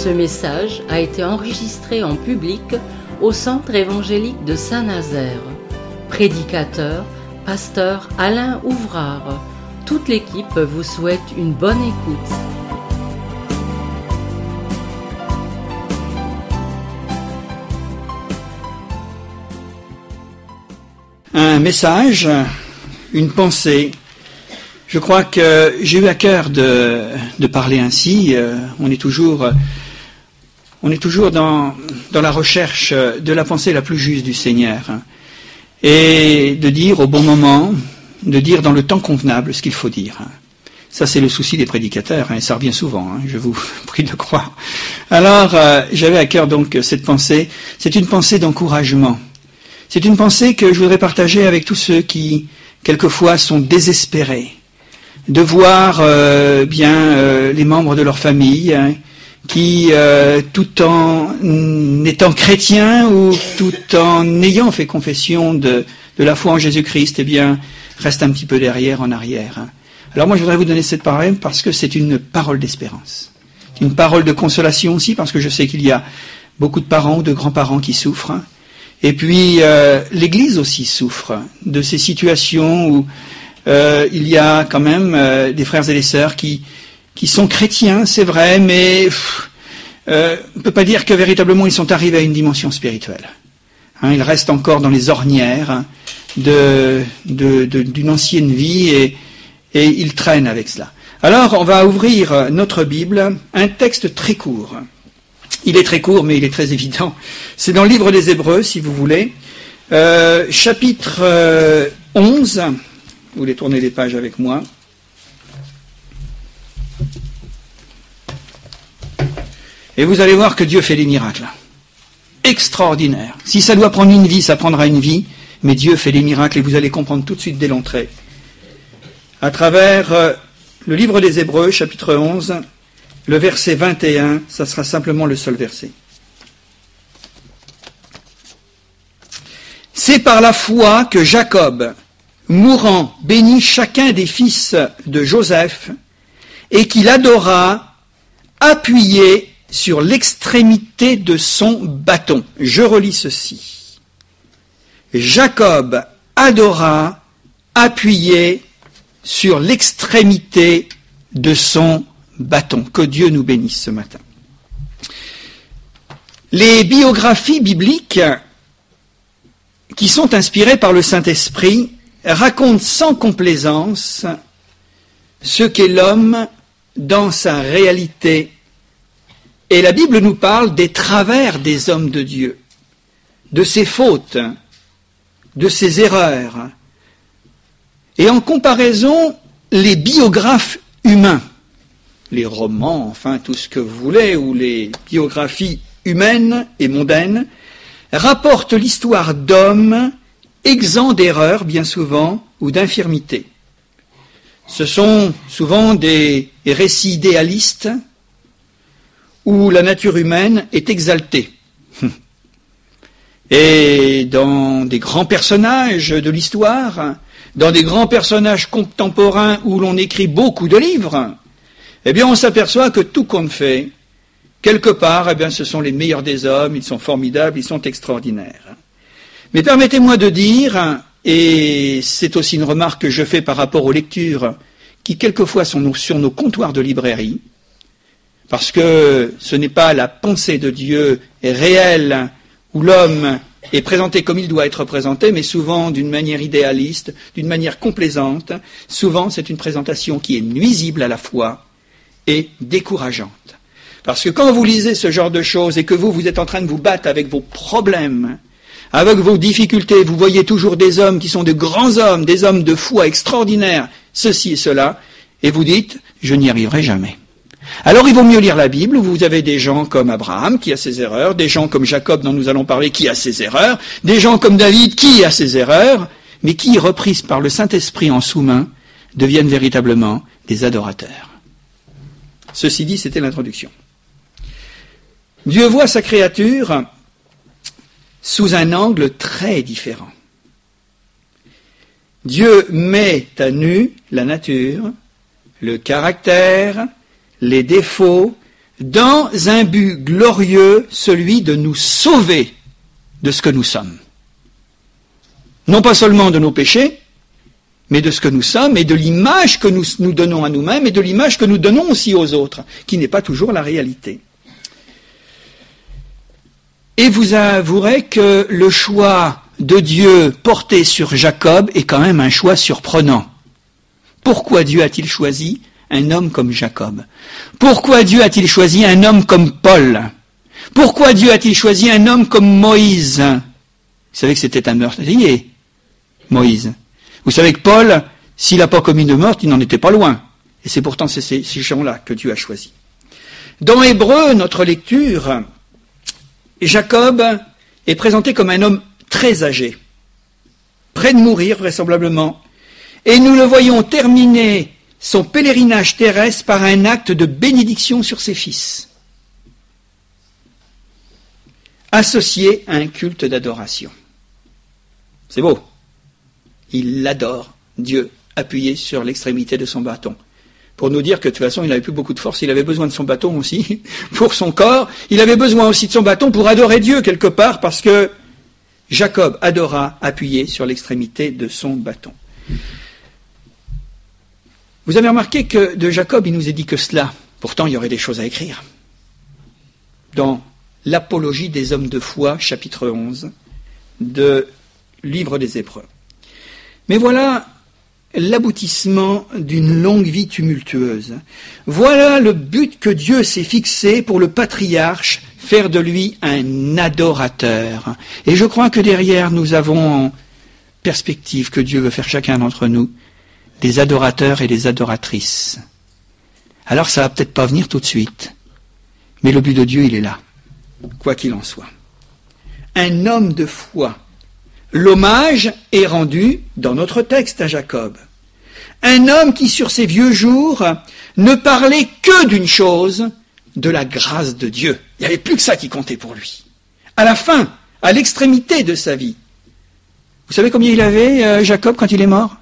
Ce message a été enregistré en public au Centre évangélique de Saint-Nazaire. Prédicateur, pasteur Alain Ouvrard. Toute l'équipe vous souhaite une bonne écoute. Un message, une pensée. Je crois que j'ai eu à cœur de parler ainsi. On est toujours dans la recherche de la pensée la plus juste du Seigneur. Et de dire au bon moment, de dire dans le temps convenable ce qu'il faut dire. Ça, c'est le souci des prédicateurs, et ça revient souvent, je vous prie de le croire. Alors, j'avais à cœur donc cette pensée. C'est une pensée d'encouragement. C'est une pensée que je voudrais partager avec tous ceux qui, quelquefois, sont désespérés de voir les membres de leur famille qui, tout en étant chrétiens ou tout en ayant fait confession de la foi en Jésus-Christ, restent un petit peu derrière, en arrière. Alors moi, je voudrais vous donner cette parole parce que c'est une parole d'espérance. Une parole de consolation aussi, parce que je sais qu'il y a beaucoup de parents ou de grands-parents qui souffrent. Et puis, l'Église aussi souffre de ces situations où il y a quand même des frères et des sœurs qui sont chrétiens, c'est vrai, mais on ne peut pas dire que véritablement ils sont arrivés à une dimension spirituelle. Ils restent encore dans les ornières d'une ancienne vie et ils traînent avec cela. Alors, on va ouvrir notre Bible, un texte très court. Il est très court, mais il est très évident. C'est dans le livre des Hébreux, si vous voulez, chapitre 11. Vous voulez tourner les pages avec moi. Et vous allez voir que Dieu fait des miracles. Extraordinaires. Si ça doit prendre une vie, ça prendra une vie. Mais Dieu fait des miracles et vous allez comprendre tout de suite dès l'entrée. À travers le livre des Hébreux, chapitre 11, le verset 21, ça sera simplement le seul verset. C'est par la foi que Jacob, mourant, bénit chacun des fils de Joseph, et qu'il adora, appuyé sur l'extrémité de son bâton. Je relis ceci. Jacob adora, appuyé sur l'extrémité de son bâton. Que Dieu nous bénisse ce matin. Les biographies bibliques qui sont inspirées par le Saint-Esprit raconte sans complaisance ce qu'est l'homme dans sa réalité. Et la Bible nous parle des travers des hommes de Dieu, de ses fautes, de ses erreurs. Et en comparaison, les biographes humains, les romans, enfin tout ce que vous voulez, ou les biographies humaines et mondaines, rapportent l'histoire d'hommes exempts d'erreurs, bien souvent, ou d'infirmités. Ce sont souvent des récits idéalistes où la nature humaine est exaltée. Et dans des grands personnages de l'histoire, dans des grands personnages contemporains où l'on écrit beaucoup de livres, on s'aperçoit que tout compte fait, quelque part, ce sont les meilleurs des hommes, ils sont formidables, ils sont extraordinaires. Mais permettez-moi de dire, et c'est aussi une remarque que je fais par rapport aux lectures qui quelquefois sont sur nos comptoirs de librairie, parce que ce n'est pas la pensée de Dieu réelle où l'homme est présenté comme il doit être présenté, mais souvent d'une manière idéaliste, d'une manière complaisante. Souvent, c'est une présentation qui est nuisible à la foi et décourageante. Parce que quand vous lisez ce genre de choses et que vous êtes en train de vous battre avec vos problèmes, avec vos difficultés, vous voyez toujours des hommes qui sont de grands hommes, des hommes de foi extraordinaires, ceci et cela, et vous dites, je n'y arriverai jamais. Alors il vaut mieux lire la Bible, où vous avez des gens comme Abraham qui a ses erreurs, des gens comme Jacob dont nous allons parler qui a ses erreurs, des gens comme David qui a ses erreurs, mais qui, reprises par le Saint-Esprit en sous-main, deviennent véritablement des adorateurs. Ceci dit, c'était l'introduction. Dieu voit sa créature sous un angle très différent. Dieu met à nu la nature, le caractère, les défauts, dans un but glorieux, celui de nous sauver de ce que nous sommes. Non pas seulement de nos péchés, mais de ce que nous sommes et de l'image que nous donnons à nous-mêmes et de l'image que nous donnons aussi aux autres, qui n'est pas toujours la réalité. Et vous avouerez que le choix de Dieu porté sur Jacob est quand même un choix surprenant. Pourquoi Dieu a-t-il choisi un homme comme Jacob? Pourquoi Dieu a-t-il choisi un homme comme Paul? Pourquoi Dieu a-t-il choisi un homme comme Moïse? Vous savez que c'était un meurtrier, Moïse. Vous savez que Paul, s'il n'a pas commis de meurtre, il n'en était pas loin. Et c'est pourtant ces gens-là que Dieu a choisis. Dans Hébreux, notre lecture, Jacob est présenté comme un homme très âgé, près de mourir vraisemblablement, et nous le voyons terminer son pèlerinage terrestre par un acte de bénédiction sur ses fils, associé à un culte d'adoration. C'est beau. Il l'adore, Dieu, appuyé sur l'extrémité de son bâton. Pour nous dire que de toute façon, il n'avait plus beaucoup de force, il avait besoin de son bâton aussi, pour son corps. Il avait besoin aussi de son bâton pour adorer Dieu quelque part, parce que Jacob adora appuyé sur l'extrémité de son bâton. Vous avez remarqué que de Jacob, il nous est dit que cela. Pourtant, il y aurait des choses à écrire. Dans l'Apologie des hommes de foi, chapitre 11, de Livre des Hébreux. Mais voilà l'aboutissement d'une longue vie tumultueuse. Voilà le but que Dieu s'est fixé pour le patriarche, faire de lui un adorateur. Et je crois que derrière, nous avons en perspective que Dieu veut faire chacun d'entre nous des adorateurs et des adoratrices. Alors ça va peut-être pas venir tout de suite, mais le but de Dieu, il est là, quoi qu'il en soit. Un homme de foi. L'hommage est rendu dans notre texte à Jacob. Un homme qui, sur ses vieux jours, ne parlait que d'une chose, de la grâce de Dieu. Il n'y avait plus que ça qui comptait pour lui. À la fin, à l'extrémité de sa vie. Vous savez combien il avait, Jacob, quand il est mort?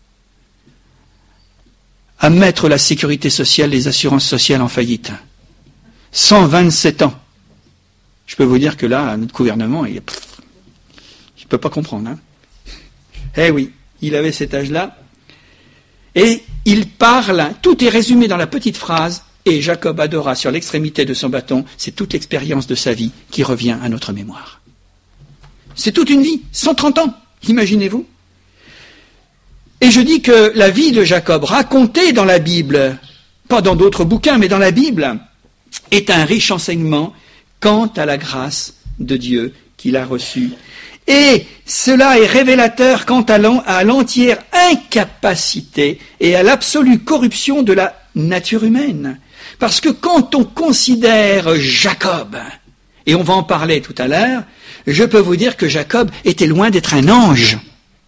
À mettre la sécurité sociale, les assurances sociales en faillite. 127 ans. Je peux vous dire que là, notre gouvernement, il ne peut pas comprendre. Hein. Eh oui, il avait cet âge-là. Et il parle, tout est résumé dans la petite phrase, et Jacob adora sur l'extrémité de son bâton, c'est toute l'expérience de sa vie qui revient à notre mémoire. C'est toute une vie, 130 ans, imaginez-vous. Et je dis que la vie de Jacob, racontée dans la Bible, pas dans d'autres bouquins, mais dans la Bible, est un riche enseignement quant à la grâce de Dieu qu'il a reçue. Et cela est révélateur quant à l'entière incapacité et à l'absolue corruption de la nature humaine. Parce que quand on considère Jacob, et on va en parler tout à l'heure, je peux vous dire que Jacob était loin d'être un ange.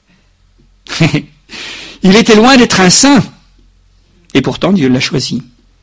Il était loin d'être un saint. Et pourtant, Dieu l'a choisi.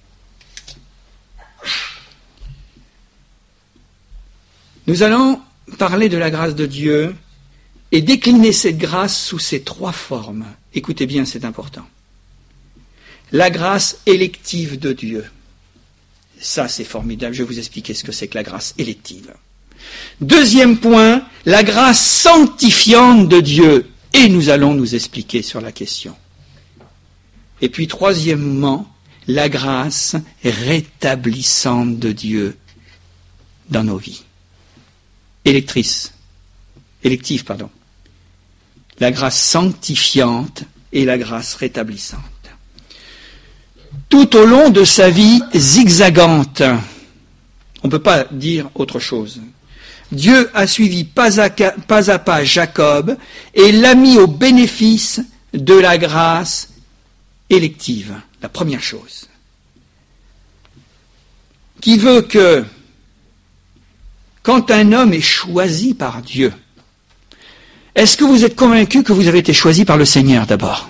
Nous allons parler de la grâce de Dieu et décliner cette grâce sous ces trois formes. Écoutez bien, c'est important. La grâce élective de Dieu. Ça, c'est formidable. Je vais vous expliquer ce que c'est que la grâce élective. Deuxième point, la grâce sanctifiante de Dieu. Et nous allons nous expliquer sur la question. Et puis, troisièmement, la grâce rétablissante de Dieu dans nos vies. Élective, pardon. La grâce sanctifiante et la grâce rétablissante. Tout au long de sa vie zigzagante, on ne peut pas dire autre chose. Dieu a suivi pas à pas Jacob et l'a mis au bénéfice de la grâce élective. La première chose. Qui veut que, quand un homme est choisi par Dieu, est-ce que vous êtes convaincu que vous avez été choisi par le Seigneur d'abord?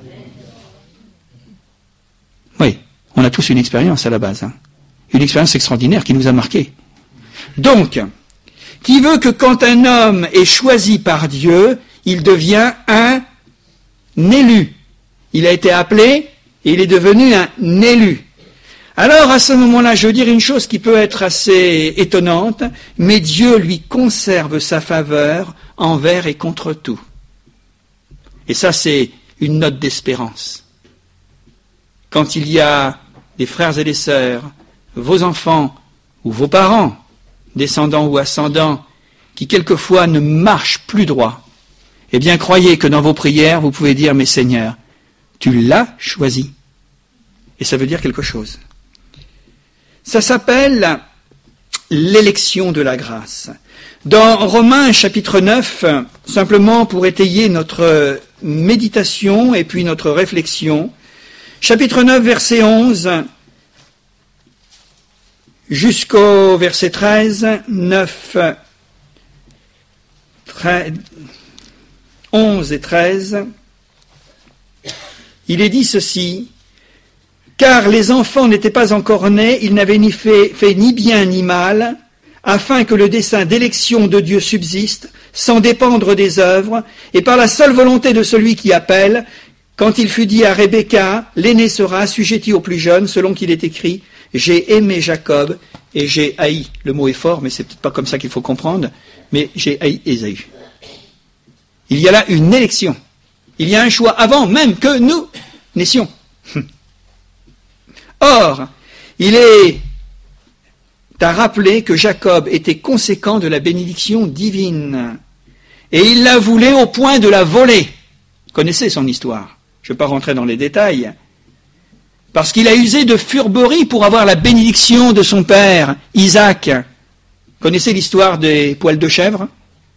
Oui, on a tous une expérience à la base. Hein. Une expérience extraordinaire qui nous a marqués. Donc, qui veut que quand un homme est choisi par Dieu, il devient un élu. Il a été appelé et il est devenu un élu. Alors à ce moment-là, je veux dire une chose qui peut être assez étonnante, mais Dieu lui conserve sa faveur envers et contre tout. Et ça, c'est une note d'espérance. Quand il y a des frères et des sœurs, vos enfants ou vos parents, descendants ou ascendants, qui quelquefois ne marchent plus droit, eh bien croyez que dans vos prières, vous pouvez dire, mais Seigneur, tu l'as choisi. Et ça veut dire quelque chose. Ça s'appelle l'élection de la grâce. Dans Romains chapitre 9, simplement pour étayer notre méditation et puis notre réflexion, chapitre 9, verset 11, jusqu'au verset 13, 11 et 13, il est dit ceci, « Car les enfants n'étaient pas encore nés, ils n'avaient ni fait ni bien ni mal, afin que le dessein d'élection de Dieu subsiste, sans dépendre des œuvres, et par la seule volonté de celui qui appelle, quand il fut dit à Rebecca, l'aîné sera assujetti au plus jeune, selon qu'il est écrit, « J'ai aimé Jacob et j'ai haï ». Le mot est fort, mais c'est peut-être pas comme ça qu'il faut comprendre, mais j'ai haï Ésaü. Il y a là une élection. Il y a un choix avant même que nous naissions. Or, il est à rappeler que Jacob était conséquent de la bénédiction divine. Et il la voulait au point de la voler. Vous connaissez son histoire. Je ne vais pas rentrer dans les détails. Parce qu'il a usé de fourberie pour avoir la bénédiction de son père, Isaac. Vous connaissez l'histoire des poils de chèvre?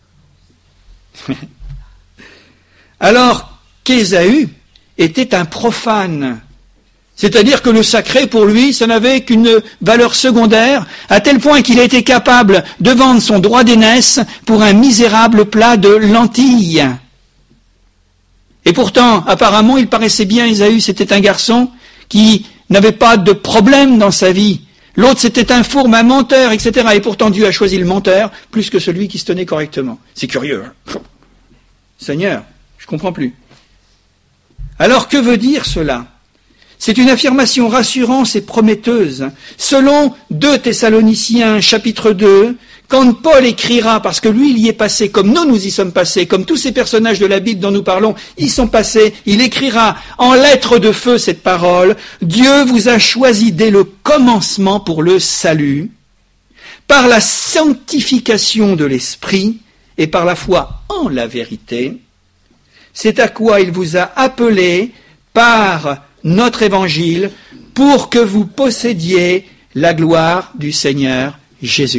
Alors qu'Ésaü était un profane. C'est-à-dire que le sacré, pour lui, ça n'avait qu'une valeur secondaire, à tel point qu'il a été capable de vendre son droit d'aînesse pour un misérable plat de lentilles. Et pourtant, apparemment, il paraissait bien, Ésaü, c'était un garçon qui n'avait pas de problème dans sa vie. L'autre, c'était un fourbe, un menteur, etc. Et pourtant, Dieu a choisi le menteur plus que celui qui se tenait correctement. C'est curieux, hein? Seigneur, je ne comprends plus. Alors, que veut dire cela ? C'est une affirmation rassurante et prometteuse. Selon 2 Thessaloniciens, chapitre 2, quand Paul écrira, parce que lui, il y est passé, comme nous y sommes passés, comme tous ces personnages de la Bible dont nous parlons, y sont passés, il écrira en lettres de feu cette parole, « Dieu vous a choisi dès le commencement pour le salut, par la sanctification de l'esprit et par la foi en la vérité. C'est à quoi il vous a appelé par notre évangile pour que vous possédiez la gloire du Seigneur Jésus-Christ. »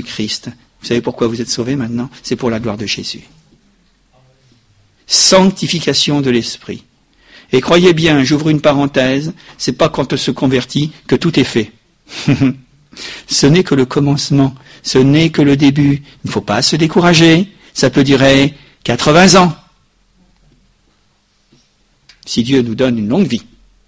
Vous savez pourquoi vous êtes sauvés maintenant? C'est pour la gloire de Jésus. Sanctification de l'esprit. Et croyez bien, j'ouvre une parenthèse, c'est pas quand on se convertit que tout est fait. Ce n'est que le commencement, ce n'est que le début. Il ne faut pas se décourager, ça peut durer 80 ans. Si Dieu nous donne une longue vie.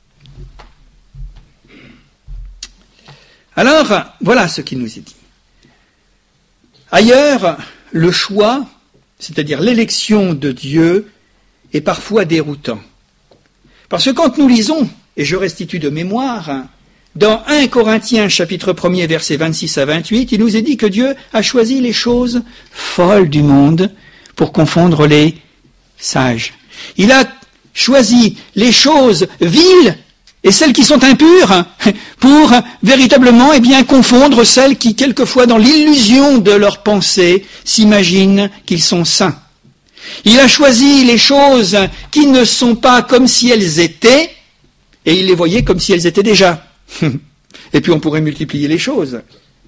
Alors, voilà ce qu'il nous est dit. Ailleurs, le choix, c'est-à-dire l'élection de Dieu, est parfois déroutant. Parce que quand nous lisons, et je restitue de mémoire, dans 1 Corinthiens chapitre 1er versets 26 à 28, il nous est dit que Dieu a choisi les choses folles du monde pour confondre les sages. Il a choisi les choses viles et celles qui sont impures pour véritablement confondre celles qui, quelquefois, dans l'illusion de leur pensée, s'imaginent qu'ils sont saints. Il a choisi les choses qui ne sont pas comme si elles étaient, et il les voyait comme si elles étaient déjà. Et puis on pourrait multiplier les choses.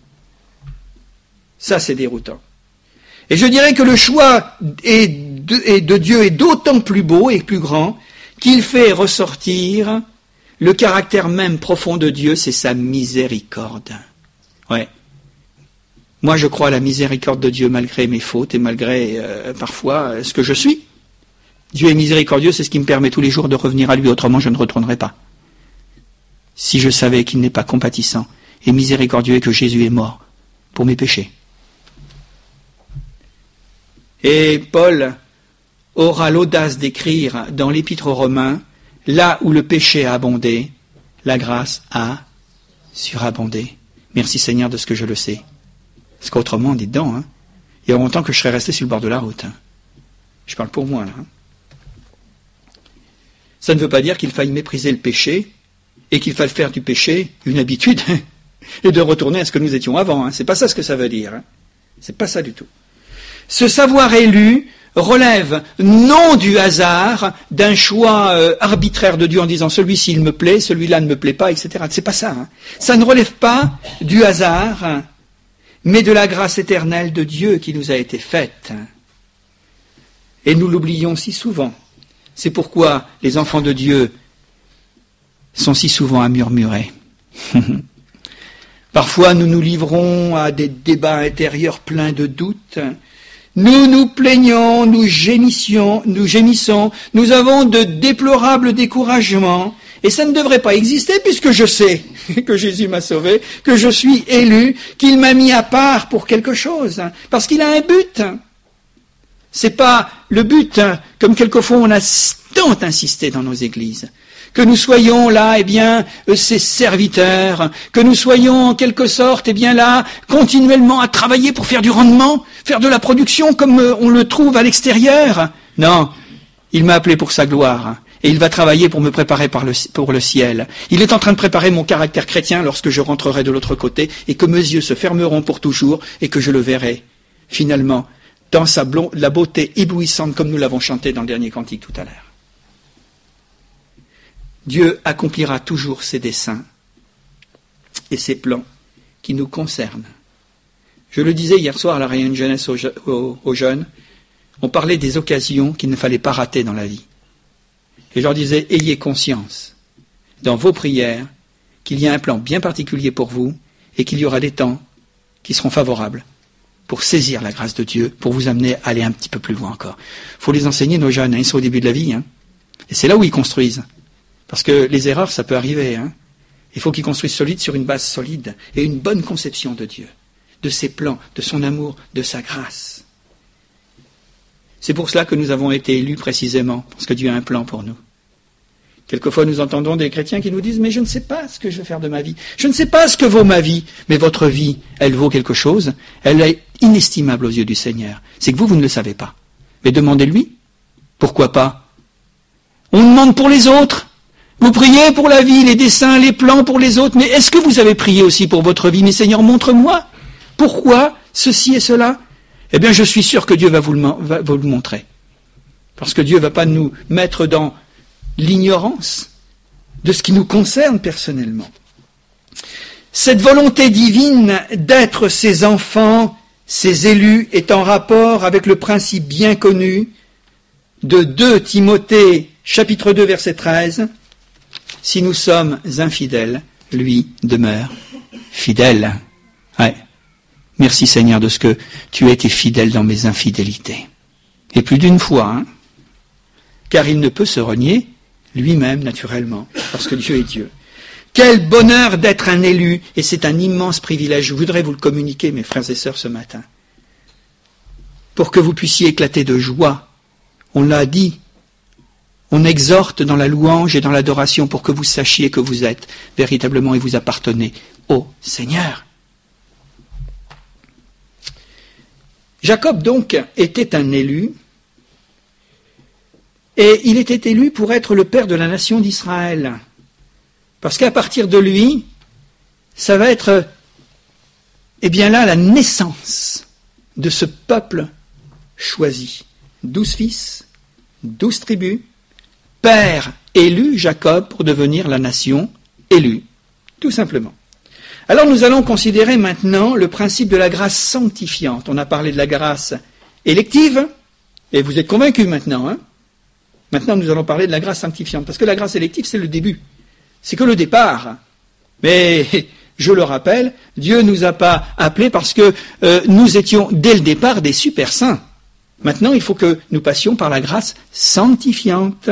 Ça, c'est déroutant. Et je dirais que le choix de Dieu est d'autant plus beau et plus grand qu'il fait ressortir le caractère même profond de Dieu, c'est sa miséricorde. Ouais. Moi, je crois à la miséricorde de Dieu malgré mes fautes et malgré parfois ce que je suis. Dieu est miséricordieux, c'est ce qui me permet tous les jours de revenir à lui, autrement je ne retournerai pas. Si je savais qu'il n'est pas compatissant et miséricordieux et que Jésus est mort pour mes péchés. Et Paul aura l'audace d'écrire dans l'Épître aux Romains, là où le péché a abondé, la grâce a surabondé. Merci Seigneur de ce que je le sais. Parce qu'autrement, dites donc, il y a longtemps que je serais resté sur le bord de la route. Je parle pour moi, là. Ça ne veut pas dire qu'il faille mépriser le péché et qu'il faille faire du péché une habitude et de retourner à ce que nous étions avant. C'est pas ça ce que ça veut dire. C'est pas ça du tout. Ce savoir élu relève non du hasard, d'un choix arbitraire de Dieu en disant celui-ci il me plaît, celui-là ne me plaît pas, etc. C'est pas ça. Ça ne relève pas du hasard, mais de la grâce éternelle de Dieu qui nous a été faite. Et nous l'oublions si souvent. C'est pourquoi les enfants de Dieu sont si souvent à murmurer. Parfois nous nous livrons à des débats intérieurs pleins de doutes. Nous nous plaignons, nous gémissons, nous avons de déplorables découragements, et ça ne devrait pas exister puisque je sais que Jésus m'a sauvé, que je suis élu, qu'il m'a mis à part pour quelque chose, parce qu'il a un but. C'est pas le but, comme quelquefois on a tant insisté dans nos églises, que nous soyons là, ses serviteurs, que nous soyons en quelque sorte, là, continuellement à travailler pour faire du rendement, faire de la production comme on le trouve à l'extérieur. Non, il m'a appelé pour sa gloire, et il va travailler pour me préparer pour le ciel. Il est en train de préparer mon caractère chrétien lorsque je rentrerai de l'autre côté, et que mes yeux se fermeront pour toujours, et que je le verrai, finalement, dans la beauté éblouissante comme nous l'avons chanté dans le dernier cantique tout à l'heure. Dieu accomplira toujours ses desseins et ses plans qui nous concernent. Je le disais hier soir à la réunion de jeunesse aux jeunes, on parlait des occasions qu'il ne fallait pas rater dans la vie. Et je leur disais, ayez conscience dans vos prières qu'il y a un plan bien particulier pour vous et qu'il y aura des temps qui seront favorables pour saisir la grâce de Dieu, pour vous amener à aller un petit peu plus loin encore. Il faut les enseigner, nos jeunes, ils sont au début de la vie, et c'est là où ils construisent. Parce que les erreurs, ça peut arriver. Il faut qu'ils construisent solide sur une base solide et une bonne conception de Dieu, de ses plans, de son amour, de sa grâce. C'est pour cela que nous avons été élus précisément, parce que Dieu a un plan pour nous. Quelquefois, nous entendons des chrétiens qui nous disent « Mais je ne sais pas ce que je vais faire de ma vie. Je ne sais pas ce que vaut ma vie. » Mais votre vie, elle vaut quelque chose. Elle est inestimable aux yeux du Seigneur. C'est que vous ne le savez pas. Mais demandez-lui. Pourquoi pas? On demande pour les autres. Vous priez pour la vie, les desseins, les plans pour les autres. Mais est-ce que vous avez prié aussi pour votre vie? Mais Seigneur, montre-moi. Pourquoi ceci et cela? Eh bien, je suis sûr que Dieu va vous le montrer. Parce que Dieu ne va pas nous mettre dans l'ignorance de ce qui nous concerne personnellement. Cette volonté divine d'être ses enfants, ses élus, est en rapport avec le principe bien connu de 2 Timothée, chapitre 2, verset 13. Si nous sommes infidèles, lui demeure fidèle. Ouais. Merci Seigneur de ce que tu as été fidèle dans mes infidélités. Et plus d'une fois, car il ne peut se renier lui-même naturellement, parce que Dieu est Dieu. Quel bonheur d'être un élu, et c'est un immense privilège. Je voudrais vous le communiquer, mes frères et sœurs, ce matin, pour que vous puissiez éclater de joie. On l'a dit, on exhorte dans la louange et dans l'adoration pour que vous sachiez que vous êtes véritablement et vous appartenez au Seigneur. Jacob, donc, était un élu, et il était élu pour être le père de la nation d'Israël. Parce qu'à partir de lui, ça va être, la naissance de ce peuple choisi. 12 fils, 12 tribus, père élu, Jacob, pour devenir la nation élue, tout simplement. Alors nous allons considérer maintenant le principe de la grâce sanctifiante. On a parlé de la grâce élective, et vous êtes convaincus maintenant, Maintenant, nous allons parler de la grâce sanctifiante, parce que la grâce élective, c'est le début. C'est que le départ. Mais, je le rappelle, Dieu ne nous a pas appelés parce que nous étions, dès le départ, des super saints. Maintenant, il faut que nous passions par la grâce sanctifiante.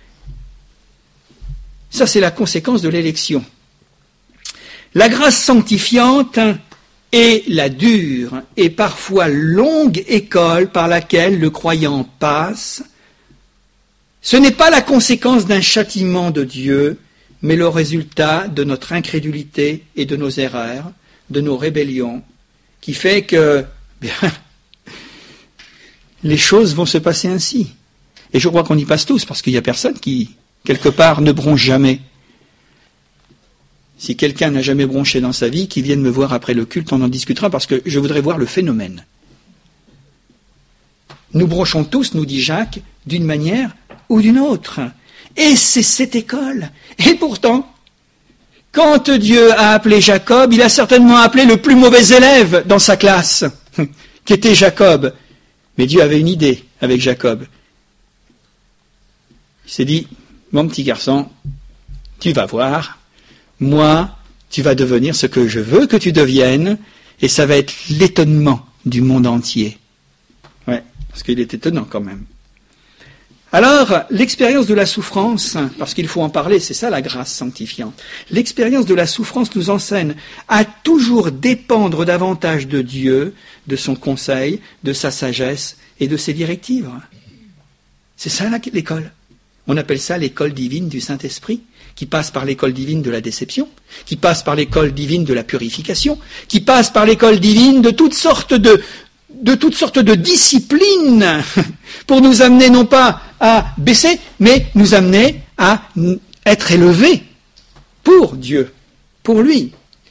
Ça, c'est la conséquence de l'élection. La grâce sanctifiante est la dure et parfois longue école par laquelle le croyant passe. Ce n'est pas la conséquence d'un châtiment de Dieu, mais le résultat de notre incrédulité et de nos erreurs, de nos rébellions, qui fait que les choses vont se passer ainsi. Et je crois qu'on y passe tous, parce qu'il n'y a personne qui, quelque part, ne bronche jamais. Si quelqu'un n'a jamais bronché dans sa vie, qu'il vienne me voir après le culte, on en discutera, parce que je voudrais voir le phénomène. Nous bronchons tous, nous dit Jacques, d'une manière ou d'une autre. Et c'est cette école. Et pourtant, quand Dieu a appelé Jacob, il a certainement appelé le plus mauvais élève dans sa classe, qui était Jacob. Mais Dieu avait une idée avec Jacob. Il s'est dit, mon petit garçon, tu vas voir, moi, tu vas devenir ce que je veux que tu deviennes, et ça va être l'étonnement du monde entier. Ouais, parce qu'il est étonnant quand même. Alors, l'expérience de la souffrance, parce qu'il faut en parler, c'est ça la grâce sanctifiante. L'expérience de la souffrance nous enseigne à toujours dépendre davantage de Dieu, de son conseil, de sa sagesse et de ses directives. C'est ça l'école. On appelle ça l'école divine du Saint-Esprit, qui passe par l'école divine de la déception, qui passe par l'école divine de la purification, qui passe par l'école divine de toutes sortes de disciplines pour nous amener non pas à baisser, mais nous amener à être élevés pour Dieu, pour lui.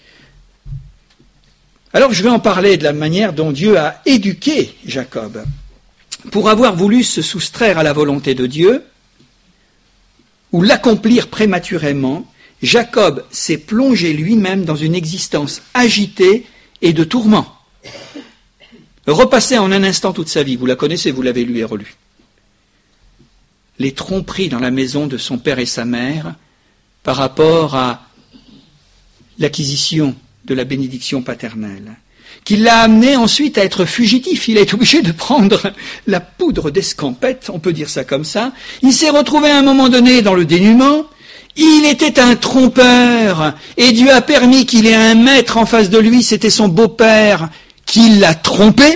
Alors je vais en parler de la manière dont Dieu a éduqué Jacob. Pour avoir voulu se soustraire à la volonté de Dieu, ou l'accomplir prématurément, Jacob s'est plongé lui-même dans une existence agitée et de tourments. Repassez en un instant toute sa vie, vous la connaissez, vous l'avez lu et relu. Les tromperies dans la maison de son père et sa mère par rapport à l'acquisition de la bénédiction paternelle, qui l'a amené ensuite à être fugitif. Il est obligé de prendre la poudre d'escampette, on peut dire ça comme ça. Il s'est retrouvé à un moment donné dans le dénuement. Il était un trompeur, et Dieu a permis qu'il ait un maître en face de lui, c'était son beau-père, qui l'a trompé.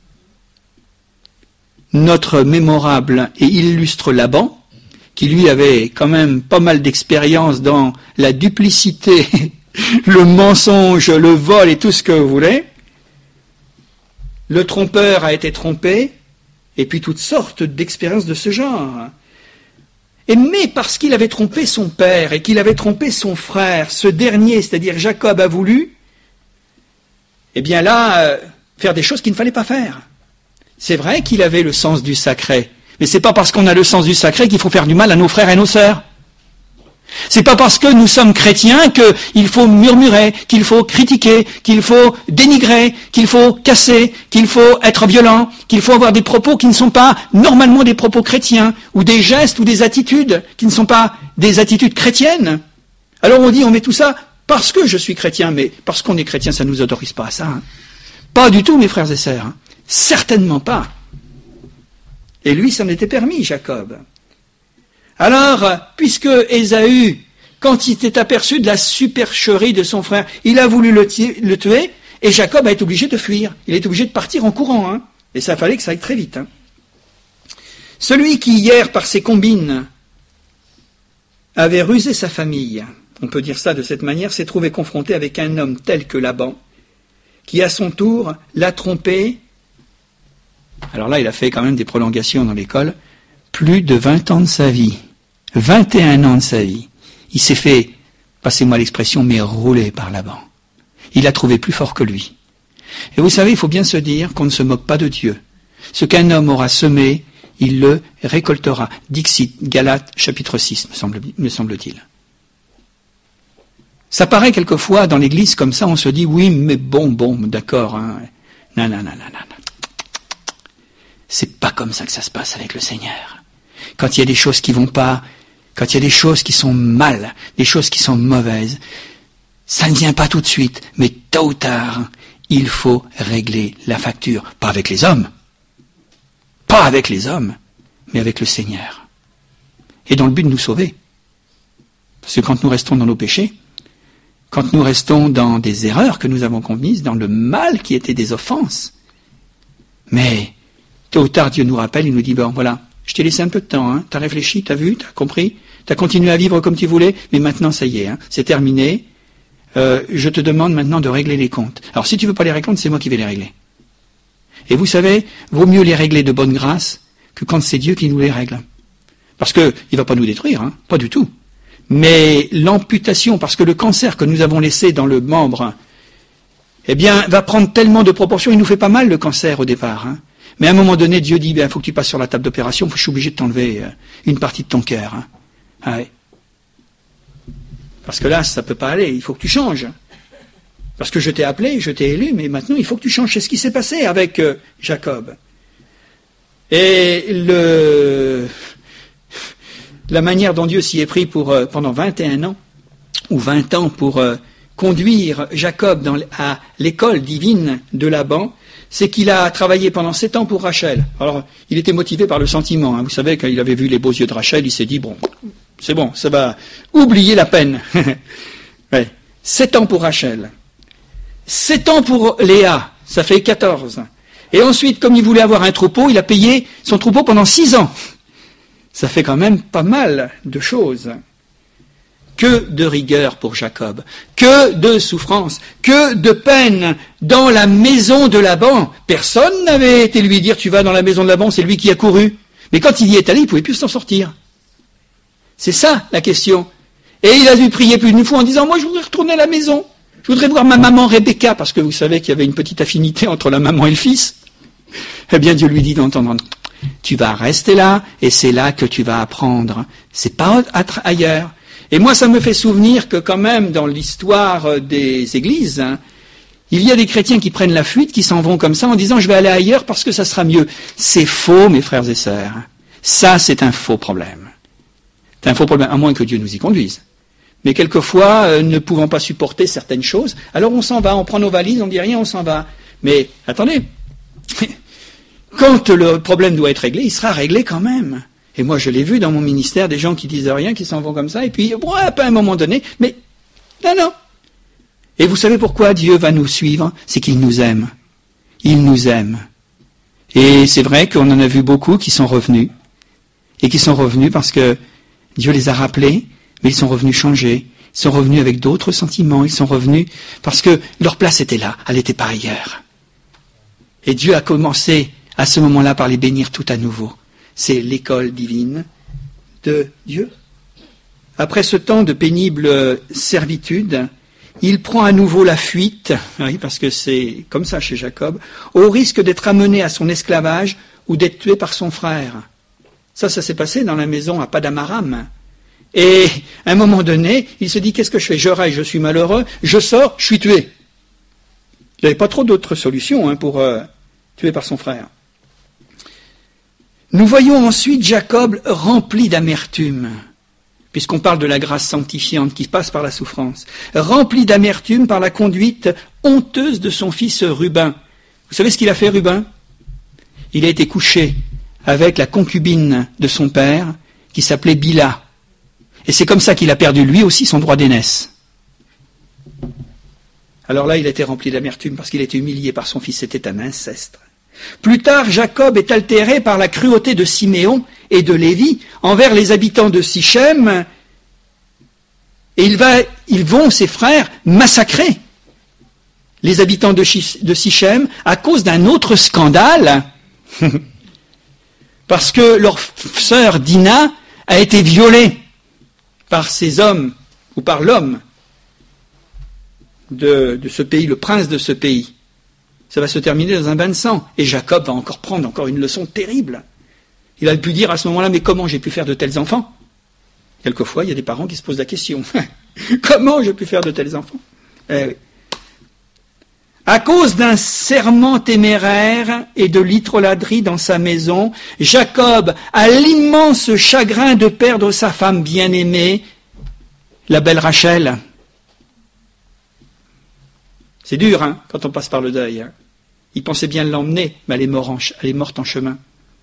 Notre mémorable et illustre Laban, qui lui avait quand même pas mal d'expérience dans la duplicité, le mensonge, le vol et tout ce que vous voulez. Le trompeur a été trompé, et puis toutes sortes d'expériences de ce genre. Mais parce qu'il avait trompé son père et qu'il avait trompé son frère, ce dernier, c'est-à-dire Jacob, a voulu, eh bien là, faire des choses qu'il ne fallait pas faire. C'est vrai qu'il avait le sens du sacré, mais c'est pas parce qu'on a le sens du sacré qu'il faut faire du mal à nos frères et nos sœurs. C'est pas parce que nous sommes chrétiens qu'il faut murmurer, qu'il faut critiquer, qu'il faut dénigrer, qu'il faut casser, qu'il faut être violent, qu'il faut avoir des propos qui ne sont pas normalement des propos chrétiens, ou des gestes ou des attitudes qui ne sont pas des attitudes chrétiennes. Alors on dit, on met tout ça parce que je suis chrétien, mais parce qu'on est chrétien, ça ne nous autorise pas à ça. Hein. Pas du tout, mes frères et sœurs. Hein. Certainement pas. Et lui, ça en était permis, Jacob. Alors, puisque Ésaü, quand il s'est aperçu de la supercherie de son frère, il a voulu le tuer, et Jacob a été obligé de fuir. Il est obligé de partir en courant. Hein. Et ça fallait que ça aille très vite. Hein. Celui qui, hier, par ses combines, avait rusé sa famille, on peut dire ça de cette manière, s'est trouvé confronté avec un homme tel que Laban, qui à son tour l'a trompé. Alors là, il a fait quand même des prolongations dans l'école, plus de 20 ans de sa vie, 21 ans de sa vie. Il s'est fait, passez-moi l'expression, mais rouler par Laban. Il l'a trouvé plus fort que lui. Et vous savez, il faut bien se dire qu'on ne se moque pas de Dieu. Ce qu'un homme aura semé, il le récoltera. Dixit, Galates, chapitre 6, me semble-t-il. Ça paraît quelquefois dans l'église comme ça, on se dit, oui, mais bon, d'accord. Hein. Non. C'est pas comme ça que ça se passe avec le Seigneur. Quand il y a des choses qui vont pas, quand il y a des choses qui sont mal, des choses qui sont mauvaises, ça ne vient pas tout de suite, mais tôt ou tard, il faut régler la facture. Pas avec les hommes, mais avec le Seigneur. Et dans le but de nous sauver. Parce que quand nous restons dans nos péchés, quand nous restons dans des erreurs que nous avons commises, dans le mal qui était des offenses, mais tôt ou tard, Dieu nous rappelle, il nous dit, bon, voilà, Je t'ai laissé un peu de temps, hein. T'as réfléchi, t'as vu, t'as compris, t'as continué à vivre comme tu voulais, mais maintenant ça y est, hein. C'est terminé. Je te demande maintenant de régler les comptes. Alors si tu veux pas les régler, c'est moi qui vais les régler. Et vous savez, vaut mieux les régler de bonne grâce que quand c'est Dieu qui nous les règle. Parce que il va pas nous détruire, hein, pas du tout. Mais l'amputation, parce que le cancer que nous avons laissé dans le membre, eh bien, va prendre tellement de proportions, il nous fait pas mal le cancer au départ, hein. Mais à un moment donné, Dieu dit, il faut que tu passes sur la table d'opération, je suis obligé de t'enlever une partie de ton cœur, hein. Ah ouais. Parce que là, ça ne peut pas aller, il faut que tu changes. Parce que je t'ai appelé, je t'ai élu, mais maintenant il faut que tu changes. C'est ce qui s'est passé avec Jacob. Et la manière dont Dieu s'y est pris pendant 21 ans, ou 20 ans, pour conduire Jacob à l'école divine de Laban, c'est qu'il a travaillé pendant 7 ans pour Rachel. Alors, il était motivé par le sentiment, hein. Vous savez, quand il avait vu les beaux yeux de Rachel, il s'est dit, bon, c'est bon, ça va oublier la peine. Ouais. 7 ans pour Rachel. 7 ans pour Léa, ça fait 14. Et ensuite, comme il voulait avoir un troupeau, il a payé son troupeau pendant 6 ans. Ça fait quand même pas mal de choses. Que de rigueur pour Jacob, que de souffrance, que de peine dans la maison de Laban. Personne n'avait été lui dire, tu vas dans la maison de Laban, c'est lui qui a couru. Mais quand il y est allé, il ne pouvait plus s'en sortir. C'est ça la question. Et il a dû prier plus d'une fois en disant, moi je voudrais retourner à la maison. Je voudrais voir ma maman Rebecca, parce que vous savez qu'il y avait une petite affinité entre la maman et le fils. Eh bien Dieu lui dit d'entendre, tu vas rester là, et c'est là que tu vas apprendre. C'est pas ailleurs. Et moi ça me fait souvenir que quand même dans l'histoire des églises, hein, il y a des chrétiens qui prennent la fuite, qui s'en vont comme ça en disant je vais aller ailleurs parce que ça sera mieux. C'est faux mes frères et sœurs. Ça c'est un faux problème. C'est un faux problème, à moins que Dieu nous y conduise. Mais quelquefois, ne pouvant pas supporter certaines choses, alors on s'en va, on prend nos valises, on dit rien, on s'en va. Mais attendez, quand le problème doit être réglé, il sera réglé quand même. Et moi je l'ai vu dans mon ministère, des gens qui disent rien, qui s'en vont comme ça, et puis, bon, à un moment donné, mais non. Et vous savez pourquoi Dieu va nous suivre? C'est qu'il nous aime. Il nous aime. Et c'est vrai qu'on en a vu beaucoup qui sont revenus. Et qui sont revenus parce que Dieu les a rappelés, mais ils sont revenus changés. Ils sont revenus avec d'autres sentiments. Ils sont revenus parce que leur place était là, elle n'était pas ailleurs. Et Dieu a commencé à ce moment-là par les bénir tout à nouveau. C'est l'école divine de Dieu. Après ce temps de pénible servitude, il prend à nouveau la fuite, oui, parce que c'est comme ça chez Jacob, au risque d'être amené à son esclavage ou d'être tué par son frère. Ça s'est passé dans la maison à Padamaram. Et à un moment donné, il se dit, qu'est-ce que je fais? Je rêve, je suis malheureux, je sors, je suis tué. Il n'y avait pas trop d'autres solutions pour tuer par son frère. Nous voyons ensuite Jacob rempli d'amertume, puisqu'on parle de la grâce sanctifiante qui passe par la souffrance, rempli d'amertume par la conduite honteuse de son fils Ruben. Vous savez ce qu'il a fait, Ruben? Il a été couché avec la concubine de son père, qui s'appelait Bila. Et c'est comme ça qu'il a perdu lui aussi son droit d'aînesse. Alors là, il a été rempli d'amertume parce qu'il a été humilié par son fils, c'était un inceste. Plus tard, Jacob est altéré par la cruauté de Siméon et de Lévi envers les habitants de Sichem, et ils vont, ses frères, massacrer les habitants de Sichem à cause d'un autre scandale, parce que leur sœur Dina a été violée par ces hommes, ou par l'homme de ce pays, le prince de ce pays. Ça va se terminer dans un bain de sang. Et Jacob va encore prendre une leçon terrible. Il a pu dire à ce moment-là, mais comment j'ai pu faire de tels enfants? Quelquefois, il y a des parents qui se posent la question. Comment j'ai pu faire de tels enfants? Oui. À cause d'un serment téméraire et de l'idolâtrie dans sa maison, Jacob a l'immense chagrin de perdre sa femme bien-aimée, la belle Rachel. C'est dur, quand on passe par le deuil. Il pensait bien l'emmener, mais elle est morte en chemin.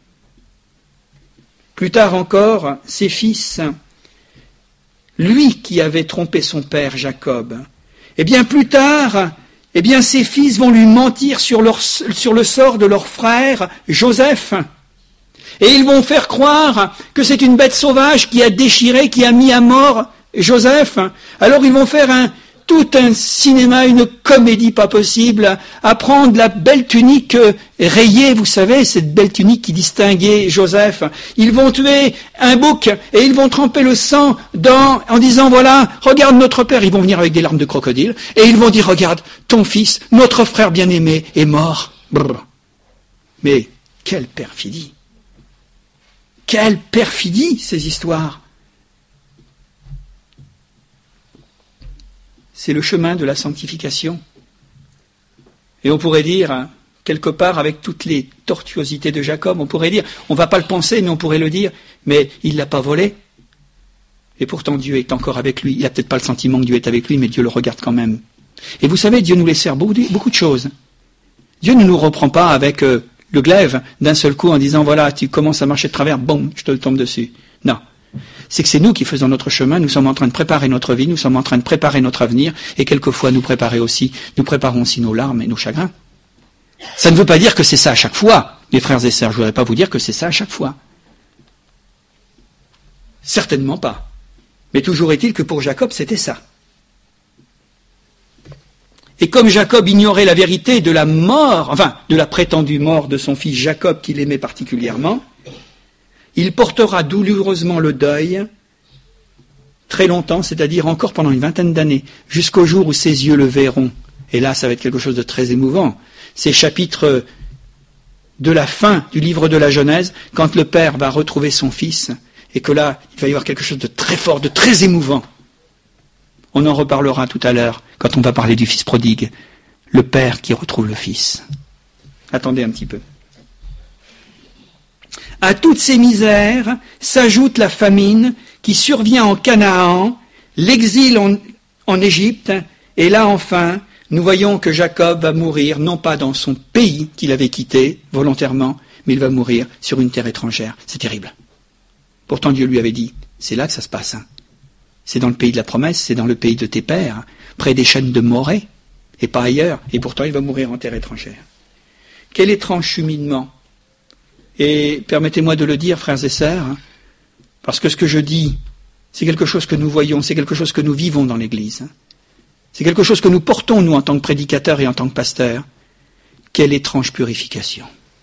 Plus tard encore, ses fils, lui qui avait trompé son père Jacob, plus tard, ses fils vont lui mentir sur le sort de leur frère Joseph. Et ils vont faire croire que c'est une bête sauvage qui a déchiré, qui a mis à mort Joseph. Alors ils vont faire tout un cinéma, une comédie pas possible, à prendre la belle tunique rayée, vous savez, cette belle tunique qui distinguait Joseph. Ils vont tuer un bouc et ils vont tremper le sang en disant, voilà, regarde notre père. Ils vont venir avec des larmes de crocodile et ils vont dire, regarde, ton fils, notre frère bien-aimé, est mort. Brrr. Mais quelle perfidie! Quelle perfidie, ces histoires! C'est le chemin de la sanctification. Et on pourrait dire, quelque part, avec toutes les tortuosités de Jacob, on pourrait dire, on ne va pas le penser, mais on pourrait le dire, mais il ne l'a pas volé. Et pourtant, Dieu est encore avec lui. Il n'a peut-être pas le sentiment que Dieu est avec lui, mais Dieu le regarde quand même. Et vous savez, Dieu nous laisse faire beaucoup de choses. Dieu ne nous reprend pas avec le glaive d'un seul coup en disant, voilà, tu commences à marcher de travers, bon, je te le tombe dessus. Non. C'est que c'est nous qui faisons notre chemin, nous sommes en train de préparer notre vie, nous sommes en train de préparer notre avenir, et quelquefois nous préparons aussi nos larmes et nos chagrins. Ça ne veut pas dire que c'est ça à chaque fois, mes frères et sœurs, je ne voudrais pas vous dire que c'est ça à chaque fois. Certainement pas. Mais toujours est-il que pour Jacob, c'était ça. Et comme Jacob ignorait la vérité de la mort, de la prétendue mort de son fils Jacob qu'il aimait particulièrement, il portera douloureusement le deuil très longtemps, c'est-à-dire encore pendant une vingtaine d'années, jusqu'au jour où ses yeux le verront. Et là, ça va être quelque chose de très émouvant. Ces chapitres de la fin du livre de la Genèse, quand le père va retrouver son fils, et que là, il va y avoir quelque chose de très fort, de très émouvant. On en reparlera tout à l'heure, quand on va parler du fils prodigue, le père qui retrouve le fils. Attendez un petit peu. À toutes ces misères s'ajoute la famine qui survient en Canaan, l'exil en Égypte, et là enfin, nous voyons que Jacob va mourir, non pas dans son pays qu'il avait quitté volontairement, mais il va mourir sur une terre étrangère. C'est terrible. Pourtant Dieu lui avait dit, c'est là que ça se passe. C'est dans le pays de la promesse, c'est dans le pays de tes pères, près des chaînes de Morée, et pas ailleurs, et pourtant il va mourir en terre étrangère. Quel étrange cheminement! Et permettez-moi de le dire, frères et sœurs, parce que ce que je dis, c'est quelque chose que nous voyons, c'est quelque chose que nous vivons dans l'Église. C'est quelque chose que nous portons, nous, en tant que prédicateurs et en tant que pasteurs. Quelle étrange purification.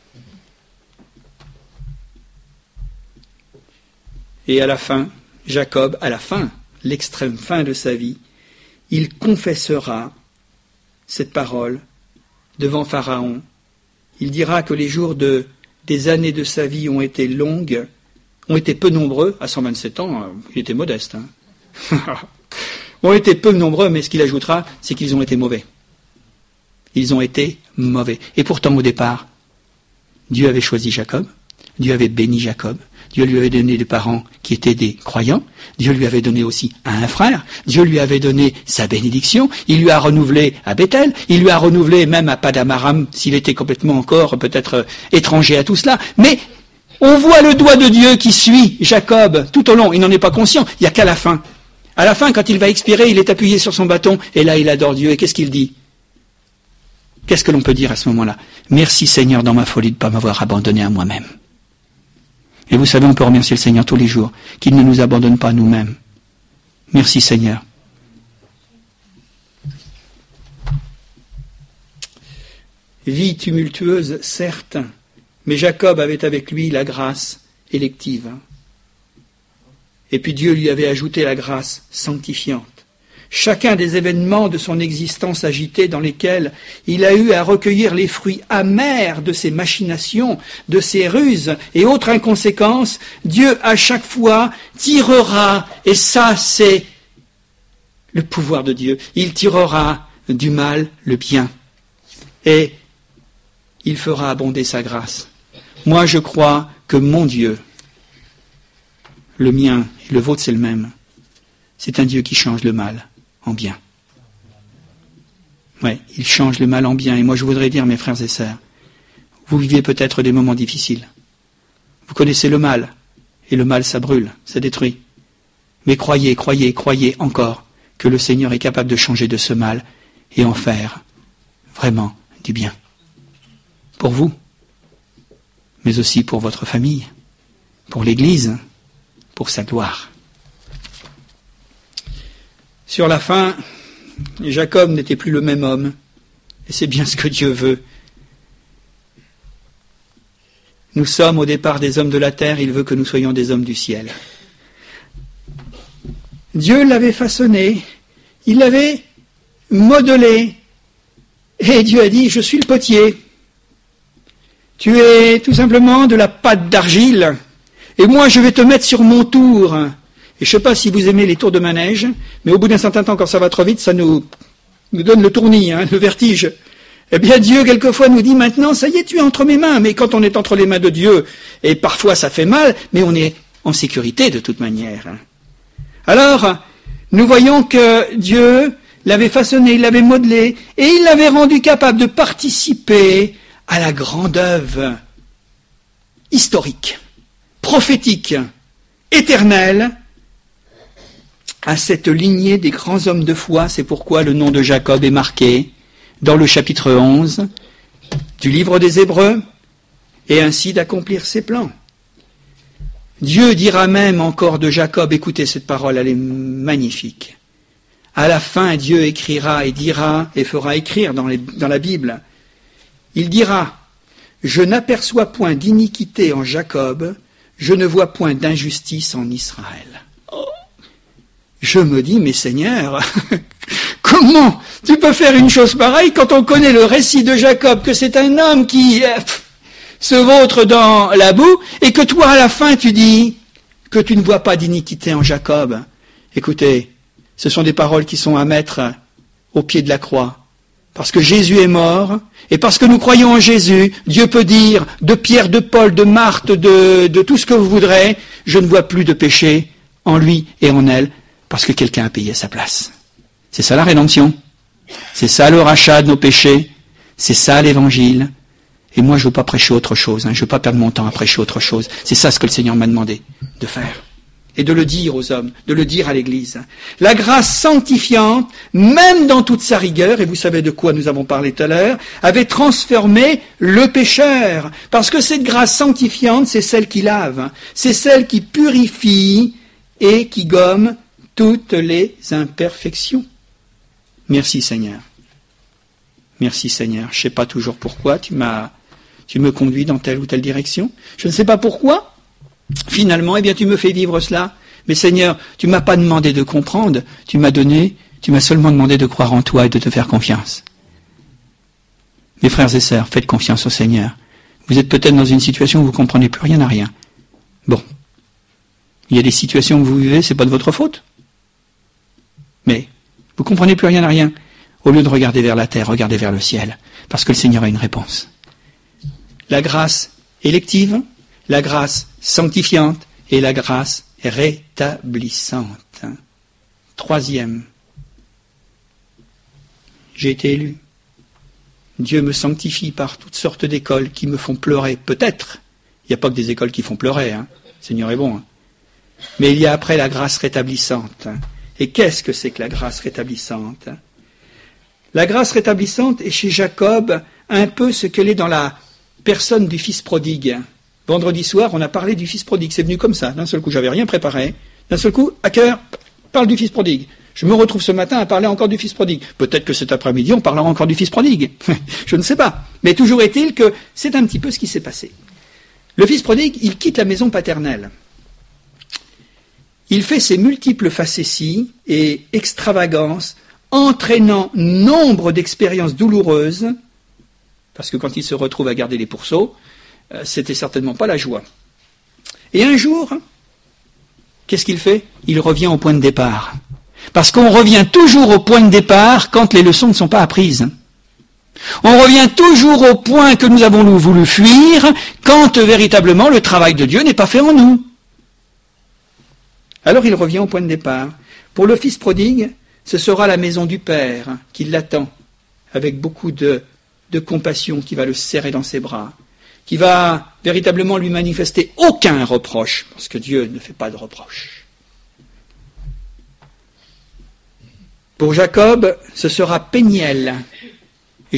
Et à la fin, Jacob, l'extrême fin de sa vie, il confessera cette parole devant Pharaon. Il dira que les jours des années de sa vie ont été longues, ont été peu nombreux. À 127 ans, il était modeste. Ont été peu nombreux, mais ce qu'il ajoutera, c'est qu'ils ont été mauvais. Ils ont été mauvais. Et pourtant, au départ, Dieu avait choisi Jacob, Dieu avait béni Jacob, Dieu lui avait donné des parents qui étaient des croyants, Dieu lui avait donné aussi un frère, Dieu lui avait donné sa bénédiction, il lui a renouvelé à Bethel, il lui a renouvelé même à Padamaram, s'il était complètement encore peut-être étranger à tout cela, mais on voit le doigt de Dieu qui suit Jacob tout au long, il n'en est pas conscient, il n'y a qu'à la fin. À la fin, quand il va expirer, il est appuyé sur son bâton, et là il adore Dieu, et qu'est-ce qu'il dit? Qu'est-ce que l'on peut dire à ce moment-là? Merci Seigneur dans ma folie de ne pas m'avoir abandonné à moi-même. Et vous savez, on peut remercier le Seigneur tous les jours, qu'il ne nous abandonne pas nous-mêmes. Merci Seigneur. Vie tumultueuse, certes, mais Jacob avait avec lui la grâce élective. Et puis Dieu lui avait ajouté la grâce sanctifiante. Chacun des événements de son existence agitée dans lesquels il a eu à recueillir les fruits amers de ses machinations, de ses ruses et autres inconséquences, Dieu à chaque fois tirera, et ça c'est le pouvoir de Dieu, il tirera du mal le bien et il fera abonder sa grâce. Moi je crois que mon Dieu, le mien et le vôtre c'est le même, c'est un Dieu qui change le mal en bien. Oui, il change le mal en bien. Et moi, je voudrais dire, mes frères et sœurs, vous vivez peut-être des moments difficiles. Vous connaissez le mal. Et le mal, ça brûle, ça détruit. Mais croyez encore que le Seigneur est capable de changer de ce mal et en faire vraiment du bien. Pour vous, mais aussi pour votre famille, pour l'Église, pour sa gloire. Sur la fin, Jacob n'était plus le même homme, et c'est bien ce que Dieu veut. Nous sommes au départ des hommes de la terre, il veut que nous soyons des hommes du ciel. Dieu l'avait façonné, il l'avait modelé, et Dieu a dit, je suis le potier. Tu es tout simplement de la pâte d'argile, et moi je vais te mettre sur mon tour. Et je ne sais pas si vous aimez les tours de manège, mais au bout d'un certain temps, quand ça va trop vite, ça nous donne le tournis, le vertige. Eh bien, Dieu, quelquefois, nous dit maintenant, ça y est, tu es entre mes mains. Mais quand on est entre les mains de Dieu, et parfois ça fait mal, mais on est en sécurité de toute manière. Alors, nous voyons que Dieu l'avait façonné, il l'avait modelé, et il l'avait rendu capable de participer à la grande œuvre historique, prophétique, éternelle, à cette lignée des grands hommes de foi. C'est pourquoi le nom de Jacob est marqué dans le chapitre 11 du livre des Hébreux, et ainsi d'accomplir ses plans. Dieu dira même encore de Jacob, écoutez cette parole, elle est magnifique. À la fin, Dieu écrira et dira, et fera écrire dans la Bible, il dira, je n'aperçois point d'iniquité en Jacob, je ne vois point d'injustice en Israël. Je me dis, mais Seigneur, comment tu peux faire une chose pareille quand on connaît le récit de Jacob, que c'est un homme qui se vautre dans la boue, et que toi, à la fin, tu dis que tu ne vois pas d'iniquité en Jacob. Écoutez, ce sont des paroles qui sont à mettre au pied de la croix. Parce que Jésus est mort, et parce que nous croyons en Jésus, Dieu peut dire de Pierre, de Paul, de Marthe, de tout ce que vous voudrez, je ne vois plus de péché en lui et en elle, parce que quelqu'un a payé sa place. C'est ça la rédemption. C'est ça le rachat de nos péchés. C'est ça l'évangile. Et moi, je ne veux pas prêcher autre chose. Je ne veux pas perdre mon temps à prêcher autre chose. C'est ça ce que le Seigneur m'a demandé de faire. Et de le dire aux hommes, de le dire à l'Église. La grâce sanctifiante, même dans toute sa rigueur, et vous savez de quoi nous avons parlé tout à l'heure, avait transformé le pécheur. Parce que cette grâce sanctifiante, c'est celle qui lave. C'est celle qui purifie et qui gomme toutes les imperfections. Merci Seigneur. Merci Seigneur. Je ne sais pas toujours pourquoi tu me conduis dans telle ou telle direction. Je ne sais pas pourquoi. Finalement, tu me fais vivre cela. Mais Seigneur, tu ne m'as pas demandé de comprendre. Tu m'as seulement demandé de croire en toi et de te faire confiance. Mes frères et sœurs, faites confiance au Seigneur. Vous êtes peut-être dans une situation où vous ne comprenez plus rien à rien. Bon. Il y a des situations que vous vivez, ce n'est pas de votre faute. Mais vous ne comprenez plus rien à rien. Au lieu de regarder vers la terre, regardez vers le ciel. Parce que le Seigneur a une réponse. La grâce élective, la grâce sanctifiante et la grâce rétablissante. Troisième. J'ai été élu. Dieu me sanctifie par toutes sortes d'écoles qui me font pleurer. Peut-être. Il n'y a pas que des écoles qui font pleurer. Le Seigneur est bon. Mais il y a après la grâce rétablissante. Et qu'est-ce que c'est que la grâce rétablissante ? La grâce rétablissante est chez Jacob un peu ce qu'elle est dans la personne du fils prodigue. Vendredi soir, on a parlé du fils prodigue. C'est venu comme ça. D'un seul coup, j'avais rien préparé. D'un seul coup, à cœur, parle du fils prodigue. Je me retrouve ce matin à parler encore du fils prodigue. Peut-être que cet après-midi, on parlera encore du fils prodigue. Je ne sais pas. Mais toujours est-il que c'est un petit peu ce qui s'est passé. Le fils prodigue, il quitte la maison paternelle. Il fait ses multiples facéties et extravagances, entraînant nombre d'expériences douloureuses, parce que quand il se retrouve à garder les pourceaux, c'était certainement pas la joie. Et un jour, qu'est-ce qu'il fait ? Il revient au point de départ. Parce qu'on revient toujours au point de départ quand les leçons ne sont pas apprises. On revient toujours au point que nous avons voulu fuir quand véritablement le travail de Dieu n'est pas fait en nous. Alors il revient au point de départ. Pour le fils prodigue, ce sera la maison du Père qui l'attend, avec beaucoup de compassion, qui va le serrer dans ses bras, qui va véritablement lui manifester aucun reproche, parce que Dieu ne fait pas de reproche. Pour Jacob, ce sera Péniel.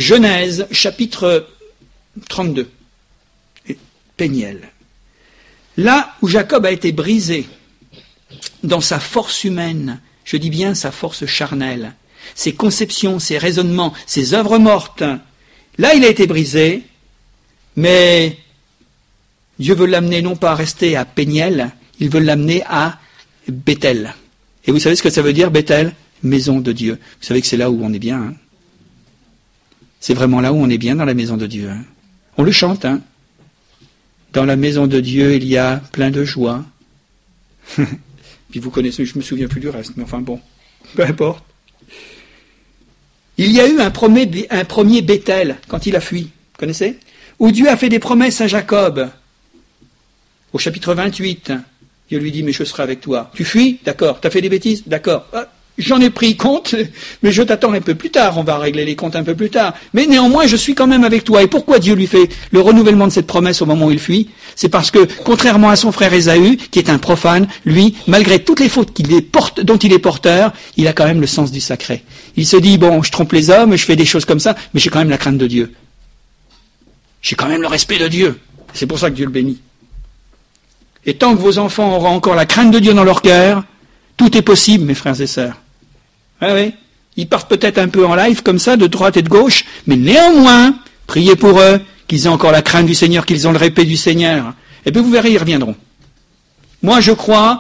Genèse, chapitre 32. Péniel. Là où Jacob a été brisé dans sa force humaine, je dis bien sa force charnelle, ses conceptions, ses raisonnements, ses œuvres mortes, là il a été brisé, mais Dieu veut l'amener non pas à rester à Péniel, il veut l'amener à Béthel. Et vous savez ce que ça veut dire, Béthel? Maison de Dieu. Vous savez que c'est là où on est bien. Hein? C'est vraiment là où on est bien, dans la maison de Dieu. Hein? On le chante. Hein? Dans la maison de Dieu, il y a plein de joie. Puis vous connaissez, je ne me souviens plus du reste, mais enfin bon, peu importe. Il y a eu un premier Béthel, quand il a fui, vous connaissez? Où Dieu a fait des promesses à Jacob. Au chapitre 28, Dieu lui dit, mais je serai avec toi. Tu fuis? D'accord. Tu as fait des bêtises? D'accord. J'en ai pris compte, mais je t'attends un peu plus tard. On va régler les comptes un peu plus tard. Mais néanmoins, je suis quand même avec toi. Et pourquoi Dieu lui fait le renouvellement de cette promesse au moment où il fuit? C'est parce que, contrairement à son frère Ésaü, qui est un profane, lui, malgré toutes les fautes dont il est porteur, il a quand même le sens du sacré. Il se dit, bon, je trompe les hommes, je fais des choses comme ça, mais j'ai quand même la crainte de Dieu. J'ai quand même le respect de Dieu. C'est pour ça que Dieu le bénit. Et tant que vos enfants auront encore la crainte de Dieu dans leur cœur, tout est possible, mes frères et sœurs. Oui. Ils partent peut-être un peu en live comme ça, de droite et de gauche, mais néanmoins, priez pour eux, qu'ils aient encore la crainte du Seigneur, qu'ils ont le respect du Seigneur. Et puis vous verrez, ils reviendront. Moi, je crois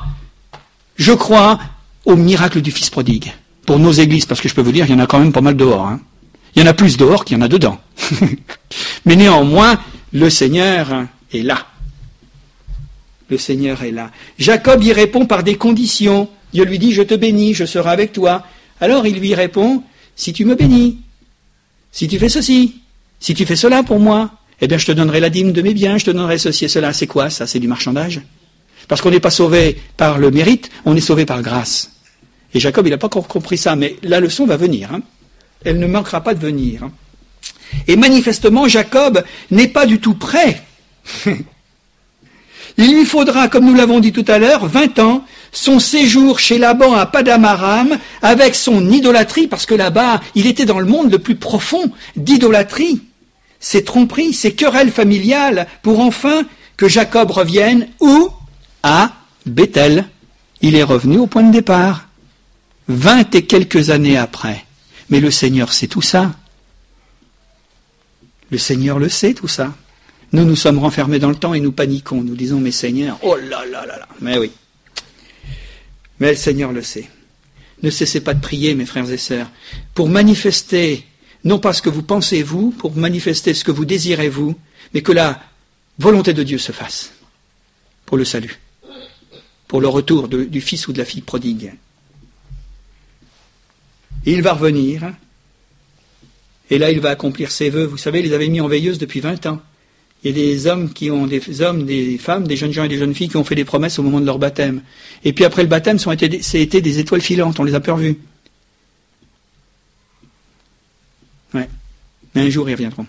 au miracle du Fils prodigue. Pour nos églises, parce que je peux vous dire, il y en a quand même pas mal dehors. Hein. Il y en a plus dehors qu'il y en a dedans. Mais néanmoins, le Seigneur est là. Le Seigneur est là. Jacob y répond par des conditions. Dieu lui dit, je te bénis, je serai avec toi. Alors il lui répond, si tu me bénis, si tu fais ceci, si tu fais cela pour moi, eh bien je te donnerai la dîme de mes biens, je te donnerai ceci et cela. C'est quoi ça? C'est du marchandage. Parce qu'on n'est pas sauvé par le mérite, on est sauvé par grâce. Et Jacob, il n'a pas encore compris ça, mais la leçon va venir. Hein. Elle ne manquera pas de venir. Hein. Et manifestement, Jacob n'est pas du tout prêt. Il lui faudra, comme nous l'avons dit tout à l'heure, 20 ans, son séjour chez Laban à Padam-Aram, avec son idolâtrie, parce que là-bas, il était dans le monde le plus profond d'idolâtrie, ses tromperies, ses querelles familiales, pour enfin que Jacob revienne où? À Béthel. Il est revenu au point de départ, 20 et quelques années après. Mais le Seigneur sait tout ça. Le Seigneur le sait tout ça. Nous sommes renfermés dans le temps et nous paniquons. Nous disons, mais Seigneur, oh là là là là. Mais oui. Mais le Seigneur le sait. Ne cessez pas de prier, mes frères et sœurs, pour manifester, non pas ce que vous pensez vous, pour manifester ce que vous désirez vous, mais que la volonté de Dieu se fasse. Pour le salut. Pour le retour du fils ou de la fille prodigue. Et il va revenir. Et là, il va accomplir ses vœux. Vous savez, il les avait mis en veilleuse depuis 20 ans. Il y a des hommes, des femmes, des jeunes gens et des jeunes filles qui ont fait des promesses au moment de leur baptême. Et puis après le baptême, c'était des étoiles filantes, on les a pas revues. Ouais. Mais un jour, ils reviendront.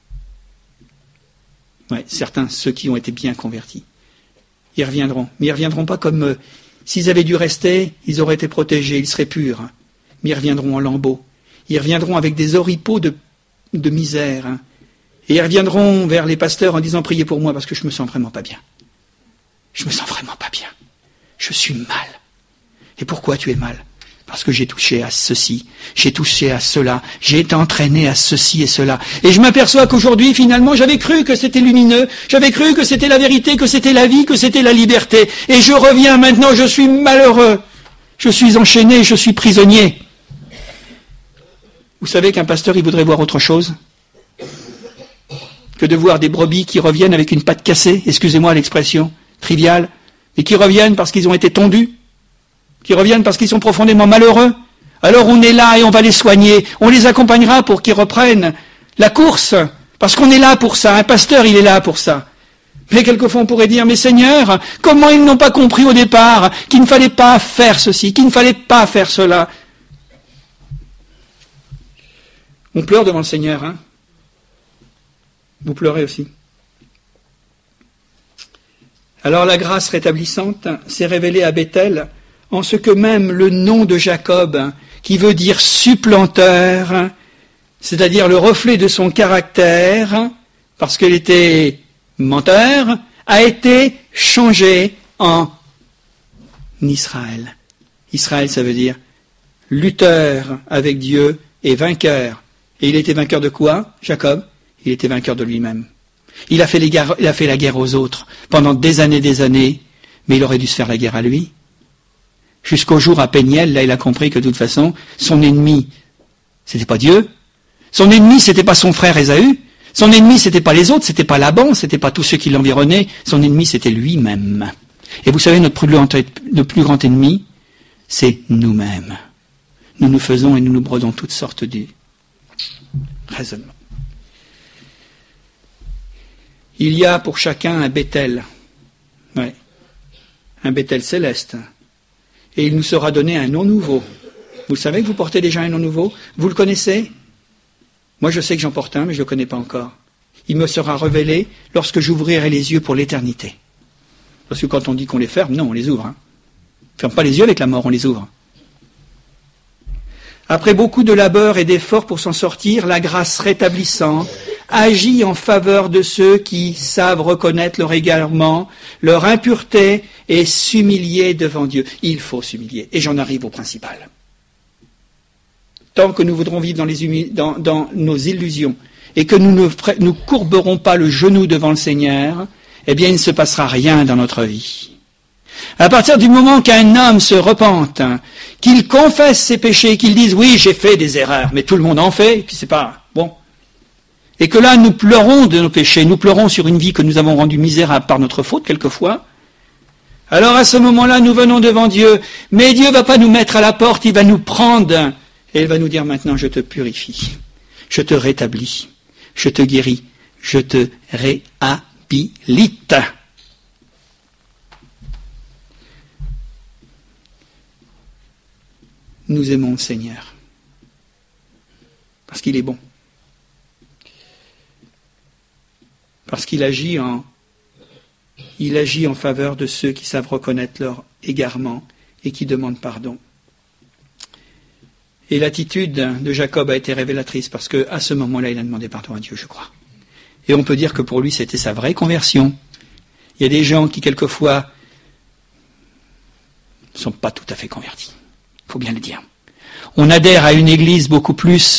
Ouais, certains, ceux qui ont été bien convertis. Ils reviendront. Mais ils ne reviendront pas comme s'ils avaient dû rester, ils auraient été protégés, ils seraient purs. Hein. Mais ils reviendront en lambeaux. Ils reviendront avec des oripeaux de misère. Hein. Et ils reviendront vers les pasteurs en disant « Priez pour moi parce que je me sens vraiment pas bien. Je me sens vraiment pas bien. Je suis mal. » Et pourquoi tu es mal? Parce que j'ai touché à ceci, j'ai touché à cela, j'ai été entraîné à ceci et cela. Et je m'aperçois qu'aujourd'hui, finalement, j'avais cru que c'était lumineux, j'avais cru que c'était la vérité, que c'était la vie, que c'était la liberté. Et je reviens maintenant, je suis malheureux. Je suis enchaîné, je suis prisonnier. Vous savez qu'un pasteur, il voudrait voir autre chose que de voir des brebis qui reviennent avec une patte cassée, excusez-moi l'expression triviale, et qui reviennent parce qu'ils ont été tondus, qui reviennent parce qu'ils sont profondément malheureux. Alors on est là et on va les soigner, on les accompagnera pour qu'ils reprennent la course, parce qu'on est là pour ça, un pasteur il est là pour ça. Mais quelquefois on pourrait dire, mais Seigneur, comment ils n'ont pas compris au départ qu'il ne fallait pas faire ceci, qu'il ne fallait pas faire cela. On pleure devant le Seigneur, hein. Vous pleurez aussi. Alors la grâce rétablissante s'est révélée à Béthel en ce que même le nom de Jacob, qui veut dire supplanteur, c'est-à-dire le reflet de son caractère, parce qu'il était menteur, a été changé en Israël. Israël, ça veut dire lutteur avec Dieu et vainqueur. Et il était vainqueur de quoi, Jacob? Il était vainqueur de lui-même. Il a fait la guerre aux autres pendant des années, mais il aurait dû se faire la guerre à lui. Jusqu'au jour à Péniel, là il a compris que de toute façon, son ennemi, c'était pas Dieu. Son ennemi, c'était pas son frère Ésaü. Son ennemi, c'était pas les autres, c'était pas Laban, c'était pas tous ceux qui l'environnaient. Son ennemi, c'était lui-même. Et vous savez, notre plus grand ennemi, c'est nous-mêmes. Nous nous faisons et nous nous brodons toutes sortes de raisonnements. Il y a pour chacun un Béthel. Ouais. Un Béthel céleste. Et il nous sera donné un nom nouveau. Vous savez que vous portez déjà un nom nouveau? Vous le connaissez? Moi, je sais que j'en porte un, mais je ne le connais pas encore. Il me sera révélé lorsque j'ouvrirai les yeux pour l'éternité. Parce que quand on dit qu'on les ferme, non, on les ouvre. On ne ferme pas les yeux avec la mort, on les ouvre. Après beaucoup de labeur et d'efforts pour s'en sortir, la grâce rétablissante agit en faveur de ceux qui savent reconnaître leur égarement, leur impureté et s'humilier devant Dieu. Il faut s'humilier. Et j'en arrive au principal. Tant que nous voudrons vivre dans nos illusions et que nous ne courberons pas le genou devant le Seigneur, eh bien il ne se passera rien dans notre vie. À partir du moment qu'un homme se repente, qu'il confesse ses péchés, qu'il dise « oui, j'ai fait des erreurs », mais tout le monde en fait, et puis c'est pas bon. Et que là, nous pleurons de nos péchés, nous pleurons sur une vie que nous avons rendue misérable par notre faute, quelquefois. Alors à ce moment-là, nous venons devant Dieu, mais Dieu ne va pas nous mettre à la porte, il va nous prendre, et il va nous dire maintenant, je te purifie, je te rétablis, je te guéris, je te réhabilite. Nous aimons le Seigneur, parce qu'il est bon, parce qu'il agit en faveur de ceux qui savent reconnaître leur égarement et qui demandent pardon. Et l'attitude de Jacob a été révélatrice, parce qu'à ce moment-là, il a demandé pardon à Dieu, je crois. Et on peut dire que pour lui, c'était sa vraie conversion. Il y a des gens qui, quelquefois, ne sont pas tout à fait convertis. Il faut bien le dire. On adhère à une église beaucoup plus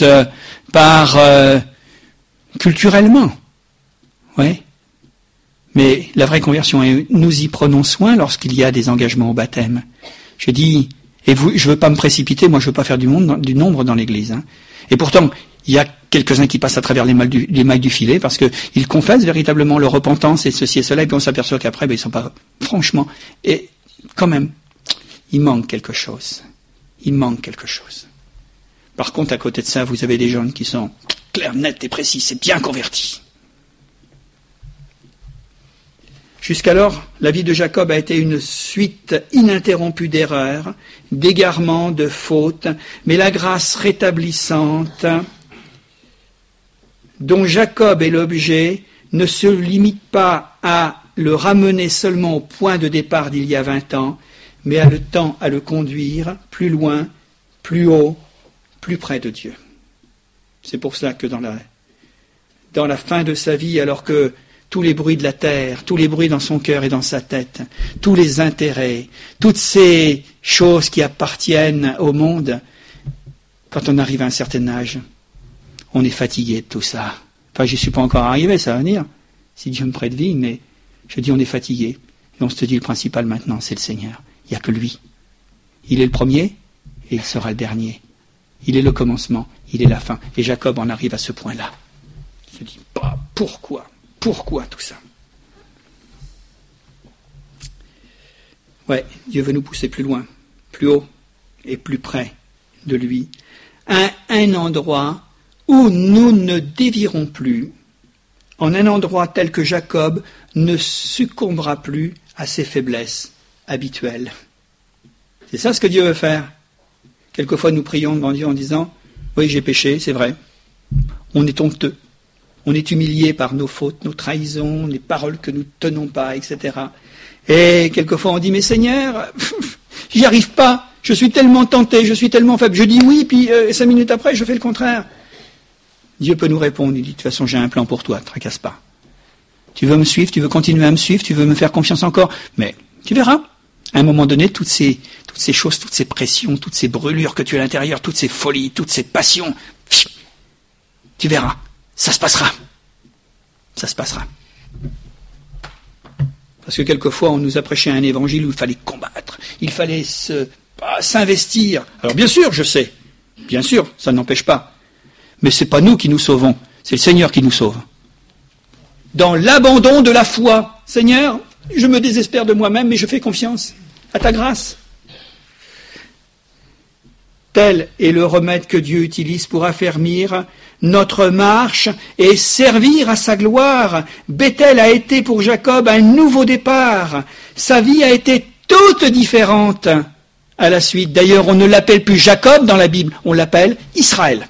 culturellement. Ouais. Mais la vraie conversion, nous y prenons soin lorsqu'il y a des engagements au baptême. Je dis, je ne veux pas me précipiter, moi je ne veux pas faire du nombre dans l'église. Hein. Et pourtant, il y a quelques-uns qui passent à travers les mailles du filet parce qu'ils confessent véritablement leur repentance et ceci et cela, et puis on s'aperçoit qu'après, ils ne sont pas, franchement, et quand même, il manque quelque chose. Il manque quelque chose. Par contre, à côté de ça, vous avez des jeunes qui sont clairs, nets et précis, c'est bien convertis. Jusqu'alors, la vie de Jacob a été une suite ininterrompue d'erreurs, d'égarements, de fautes, mais la grâce rétablissante dont Jacob est l'objet ne se limite pas à le ramener seulement au point de départ d'il y a 20 ans, mais a le temps à le conduire plus loin, plus haut, plus près de Dieu. C'est pour cela que dans la fin de sa vie, alors que tous les bruits de la terre, tous les bruits dans son cœur et dans sa tête, tous les intérêts, toutes ces choses qui appartiennent au monde, quand on arrive à un certain âge, on est fatigué de tout ça. Enfin, j'y suis pas encore arrivé, ça va venir, si Dieu me prête vie, mais je dis on est fatigué. Et on se dit le principal maintenant, c'est le Seigneur. Il n'y a que lui. Il est le premier et il sera le dernier. Il est le commencement, il est la fin. Et Jacob en arrive à ce point-là. Il se dit, pourquoi tout ça? Ouais, Dieu veut nous pousser plus loin, plus haut et plus près de lui, à un endroit où nous ne dévierons plus, en un endroit tel que Jacob ne succombera plus à ses faiblesses habituelles. C'est ça ce que Dieu veut faire. Quelquefois nous prions devant Dieu en disant « Oui, j'ai péché, c'est vrai. On est honteux. On est humilié par nos fautes, nos trahisons, les paroles que nous ne tenons pas, etc. » Et quelquefois on dit « Mais Seigneur, j'y arrive pas. Je suis tellement tenté, je suis tellement faible. Je dis oui, puis 5 minutes après, je fais le contraire. » Dieu peut nous répondre. Il dit « De toute façon, j'ai un plan pour toi, ne tracasse pas. Tu veux me suivre, tu veux continuer à me suivre, tu veux me faire confiance encore. Mais tu verras, à un moment donné, toutes ces choses, toutes ces pressions, toutes ces brûlures que tu as à l'intérieur, toutes ces folies, toutes ces passions, tu verras, ça se passera. Ça se passera. Parce que quelquefois, on nous a prêché un évangile où il fallait combattre, il fallait s'investir. Alors bien sûr, je sais, bien sûr, ça n'empêche pas. Mais c'est pas nous qui nous sauvons, c'est le Seigneur qui nous sauve. Dans l'abandon de la foi, Seigneur, je me désespère de moi-même, mais je fais confiance à ta grâce. Tel est le remède que Dieu utilise pour affermir notre marche et servir à sa gloire. Bethel a été pour Jacob un nouveau départ. Sa vie a été toute différente à la suite. D'ailleurs, on ne l'appelle plus Jacob dans la Bible, on l'appelle Israël.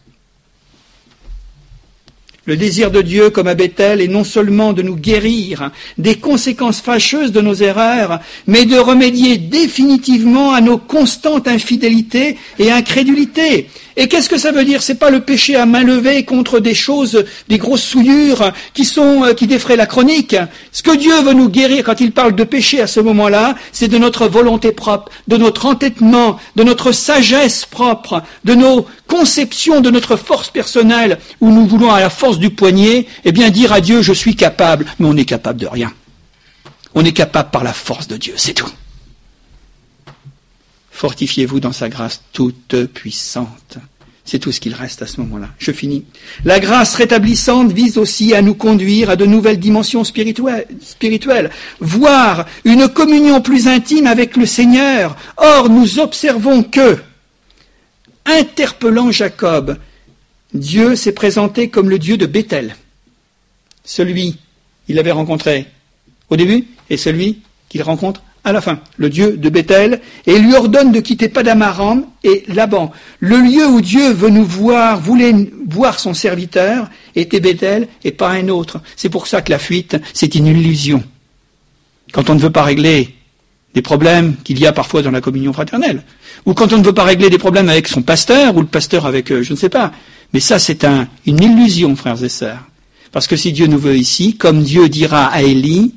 Le désir de Dieu, comme à Bethel, est non seulement de nous guérir des conséquences fâcheuses de nos erreurs, mais de remédier définitivement à nos constantes infidélités et incrédulités. Et qu'est-ce que ça veut dire? C'est pas le péché à main levée contre des choses, des grosses souillures qui défraient la chronique. Ce que Dieu veut nous guérir quand il parle de péché à ce moment-là, c'est de notre volonté propre, de notre entêtement, de notre sagesse propre, de nos conceptions, de notre force personnelle, où nous voulons à la force du poignet, eh bien dire à Dieu, je suis capable. Mais on n'est capable de rien. On est capable par la force de Dieu, c'est tout. Fortifiez-vous dans sa grâce toute puissante. C'est tout ce qu'il reste à ce moment-là. Je finis. La grâce rétablissante vise aussi à nous conduire à de nouvelles dimensions spirituelles, voire une communion plus intime avec le Seigneur. Or, nous observons que, interpellant Jacob, Dieu s'est présenté comme le Dieu de Bethel. Celui qu'il avait rencontré au début et celui qu'il rencontre à la fin, le Dieu de Bethel, et lui ordonne de quitter Padam Aram et Laban. Le lieu où Dieu voulait voir son serviteur était Bethel et pas un autre. C'est pour ça que la fuite, c'est une illusion. Quand on ne veut pas régler des problèmes qu'il y a parfois dans la communion fraternelle, ou quand on ne veut pas régler des problèmes avec son pasteur, ou le pasteur avec, je ne sais pas. Mais ça, c'est une illusion, frères et sœurs. Parce que si Dieu nous veut ici, comme Dieu dira à Élie,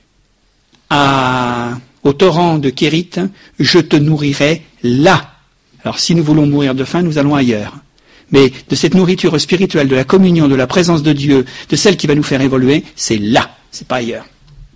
au torrent de Kérit, je te nourrirai là. Alors si nous voulons mourir de faim, nous allons ailleurs. Mais de cette nourriture spirituelle, de la communion, de la présence de Dieu, de celle qui va nous faire évoluer, c'est là, c'est pas ailleurs.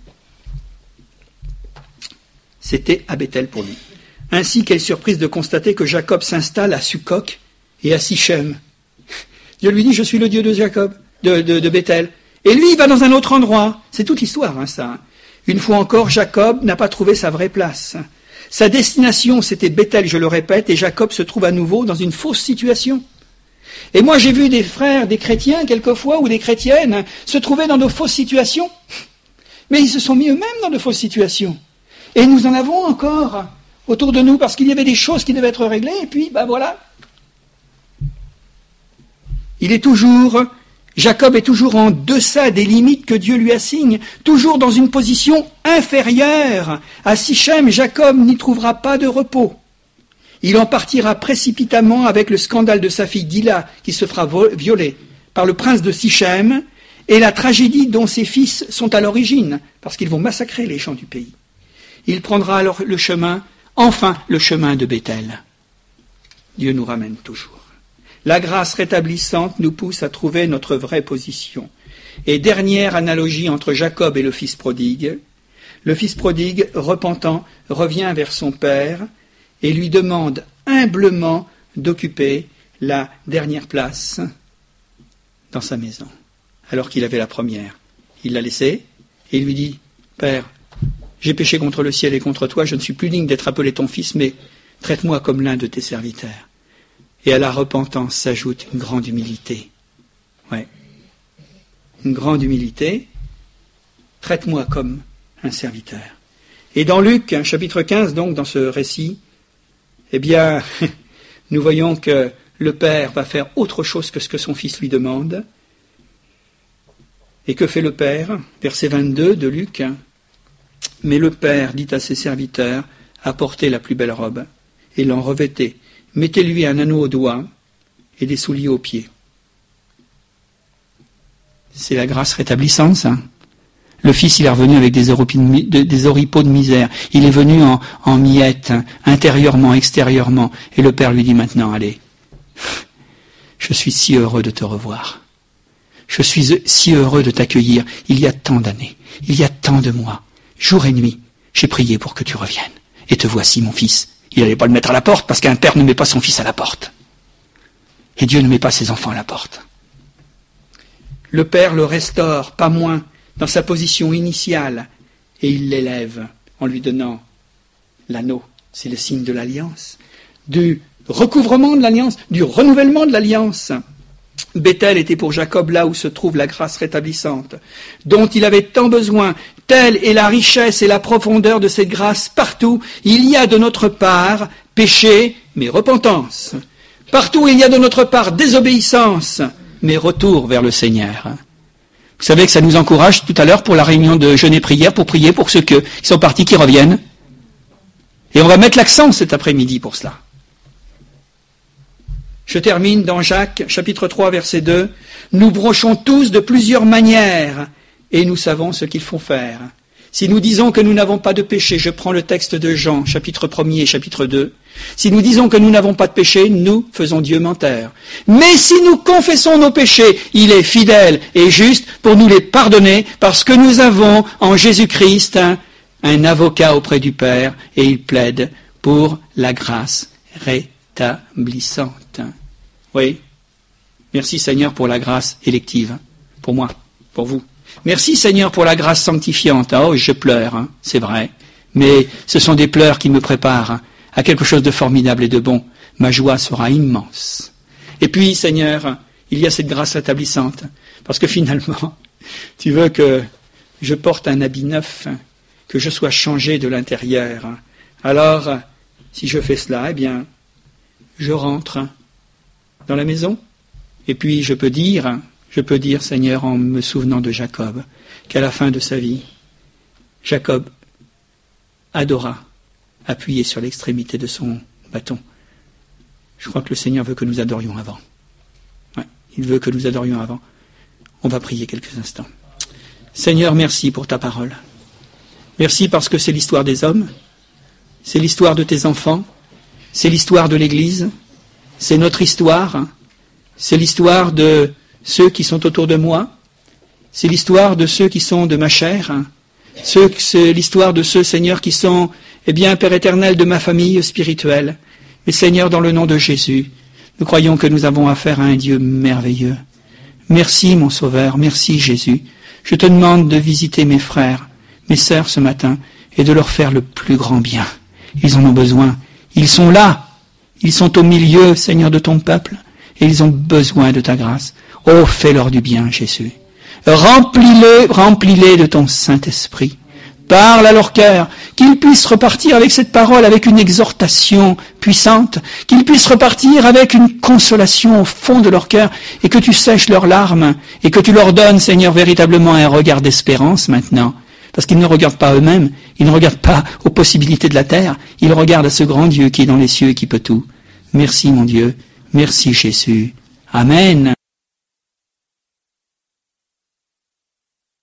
C'était à Bethel pour lui. Ainsi, quelle surprise de constater que Jacob s'installe à Sukkot et à Sichem. Dieu lui dit, je suis le Dieu de Jacob, de Bethel. Et lui, il va dans un autre endroit. C'est toute l'histoire, ça. Une fois encore, Jacob n'a pas trouvé sa vraie place. Sa destination, c'était Bethel, je le répète, et Jacob se trouve à nouveau dans une fausse situation. Et moi, j'ai vu des frères, des chrétiens, quelquefois, ou des chrétiennes, se trouver dans de fausses situations. Mais ils se sont mis eux-mêmes dans de fausses situations. Et nous en avons encore autour de nous, parce qu'il y avait des choses qui devaient être réglées, et puis, voilà. Jacob est toujours en deçà des limites que Dieu lui assigne, toujours dans une position inférieure. À Sichem, Jacob n'y trouvera pas de repos. Il en partira précipitamment avec le scandale de sa fille Dila, qui se fera violer par le prince de Sichem, et la tragédie dont ses fils sont à l'origine, parce qu'ils vont massacrer les gens du pays. Il prendra alors le chemin de Bethel. Dieu nous ramène toujours. La grâce rétablissante nous pousse à trouver notre vraie position. Et dernière analogie entre Jacob et le fils prodigue. Le fils prodigue, repentant, revient vers son père et lui demande humblement d'occuper la dernière place dans sa maison, alors qu'il avait la première. Il l'a laissée et il lui dit, « Père, j'ai péché contre le ciel et contre toi, je ne suis plus digne d'être appelé ton fils, mais traite-moi comme l'un de tes serviteurs. » Et à la repentance s'ajoute une grande humilité. Ouais. Une grande humilité. Traite-moi comme un serviteur. Et dans Luc, chapitre 15, donc, dans ce récit, eh bien, nous voyons que le père va faire autre chose que ce que son fils lui demande. Et que fait le père? Verset 22 de Luc. Mais le père dit à ses serviteurs, apportez la plus belle robe, et l'en revêtez. Mettez-lui un anneau au doigt et des souliers aux pieds. C'est la grâce rétablissante, ça. Le fils, il est revenu avec des oripeaux de misère. Il est venu en miettes, intérieurement, extérieurement. Et le père lui dit maintenant, allez, je suis si heureux de te revoir. Je suis si heureux de t'accueillir. Il y a tant d'années, il y a tant de mois, jour et nuit, j'ai prié pour que tu reviennes. Et te voici, mon fils. Il n'allait pas le mettre à la porte parce qu'un père ne met pas son fils à la porte. Et Dieu ne met pas ses enfants à la porte. Le père le restaure, pas moins, dans sa position initiale, et il l'élève en lui donnant l'anneau. C'est le signe de l'alliance, du recouvrement de l'alliance, du renouvellement de l'alliance. Béthel était pour Jacob là où se trouve la grâce rétablissante, dont il avait tant besoin. Telle est la richesse et la profondeur de cette grâce partout. Il y a de notre part péché, mais repentance. Partout il y a de notre part désobéissance, mais retour vers le Seigneur. Vous savez que ça nous encourage tout à l'heure pour la réunion de jeûne et prière, pour prier pour ceux qui sont partis, qui reviennent. Et on va mettre l'accent cet après-midi pour cela. Je termine dans Jacques, chapitre 3, verset 2. Nous brochons tous de plusieurs manières, et nous savons ce qu'il faut faire. Si nous disons que nous n'avons pas de péché, je prends le texte de Jean, chapitre 1er et chapitre 2. Si nous disons que nous n'avons pas de péché, nous faisons Dieu menteur. Mais si nous confessons nos péchés, il est fidèle et juste pour nous les pardonner, parce que nous avons en Jésus-Christ un avocat auprès du Père, et il plaide pour la grâce rétablissante. Oui. Merci Seigneur pour la grâce élective, pour moi, pour vous. Merci Seigneur pour la grâce sanctifiante. Oh, je pleure, c'est vrai. Mais ce sont des pleurs qui me préparent à quelque chose de formidable et de bon. Ma joie sera immense. Et puis, Seigneur, il y a cette grâce rétablissante. Parce que finalement, tu veux que je porte un habit neuf, que je sois changé de l'intérieur. Alors, si je fais cela, eh bien, je rentre dans la maison. Et puis, je peux dire, Seigneur, en me souvenant de Jacob, qu'à la fin de sa vie, Jacob adora appuyer sur l'extrémité de son bâton. Je crois que le Seigneur veut que nous adorions avant. Ouais, il veut que nous adorions avant. On va prier quelques instants. Seigneur, merci pour ta parole. Merci parce que c'est l'histoire des hommes, c'est l'histoire de tes enfants, c'est l'histoire de l'Église, c'est notre histoire, c'est l'histoire de ceux qui sont autour de moi, c'est l'histoire de ceux qui sont de ma chair, c'est l'histoire de ceux, Seigneur, qui sont, Père éternel, de ma famille spirituelle. Mais Seigneur, dans le nom de Jésus, nous croyons que nous avons affaire à un Dieu merveilleux. Merci, mon Sauveur, merci, Jésus. Je te demande de visiter mes frères, mes sœurs ce matin, et de leur faire le plus grand bien. Ils en ont besoin. Ils sont là. Ils sont au milieu, Seigneur, de ton peuple, et ils ont besoin de ta grâce. Oh, fais-leur du bien, Jésus. Remplis-les de ton Saint-Esprit. Parle à leur cœur, qu'ils puissent repartir avec cette parole, avec une exhortation puissante, qu'ils puissent repartir avec une consolation au fond de leur cœur, et que tu sèches leurs larmes, et que tu leur donnes, Seigneur, véritablement un regard d'espérance maintenant, parce qu'ils ne regardent pas eux-mêmes, ils ne regardent pas aux possibilités de la terre, ils regardent à ce grand Dieu qui est dans les cieux et qui peut tout. Merci, mon Dieu, merci Jésus. Amen.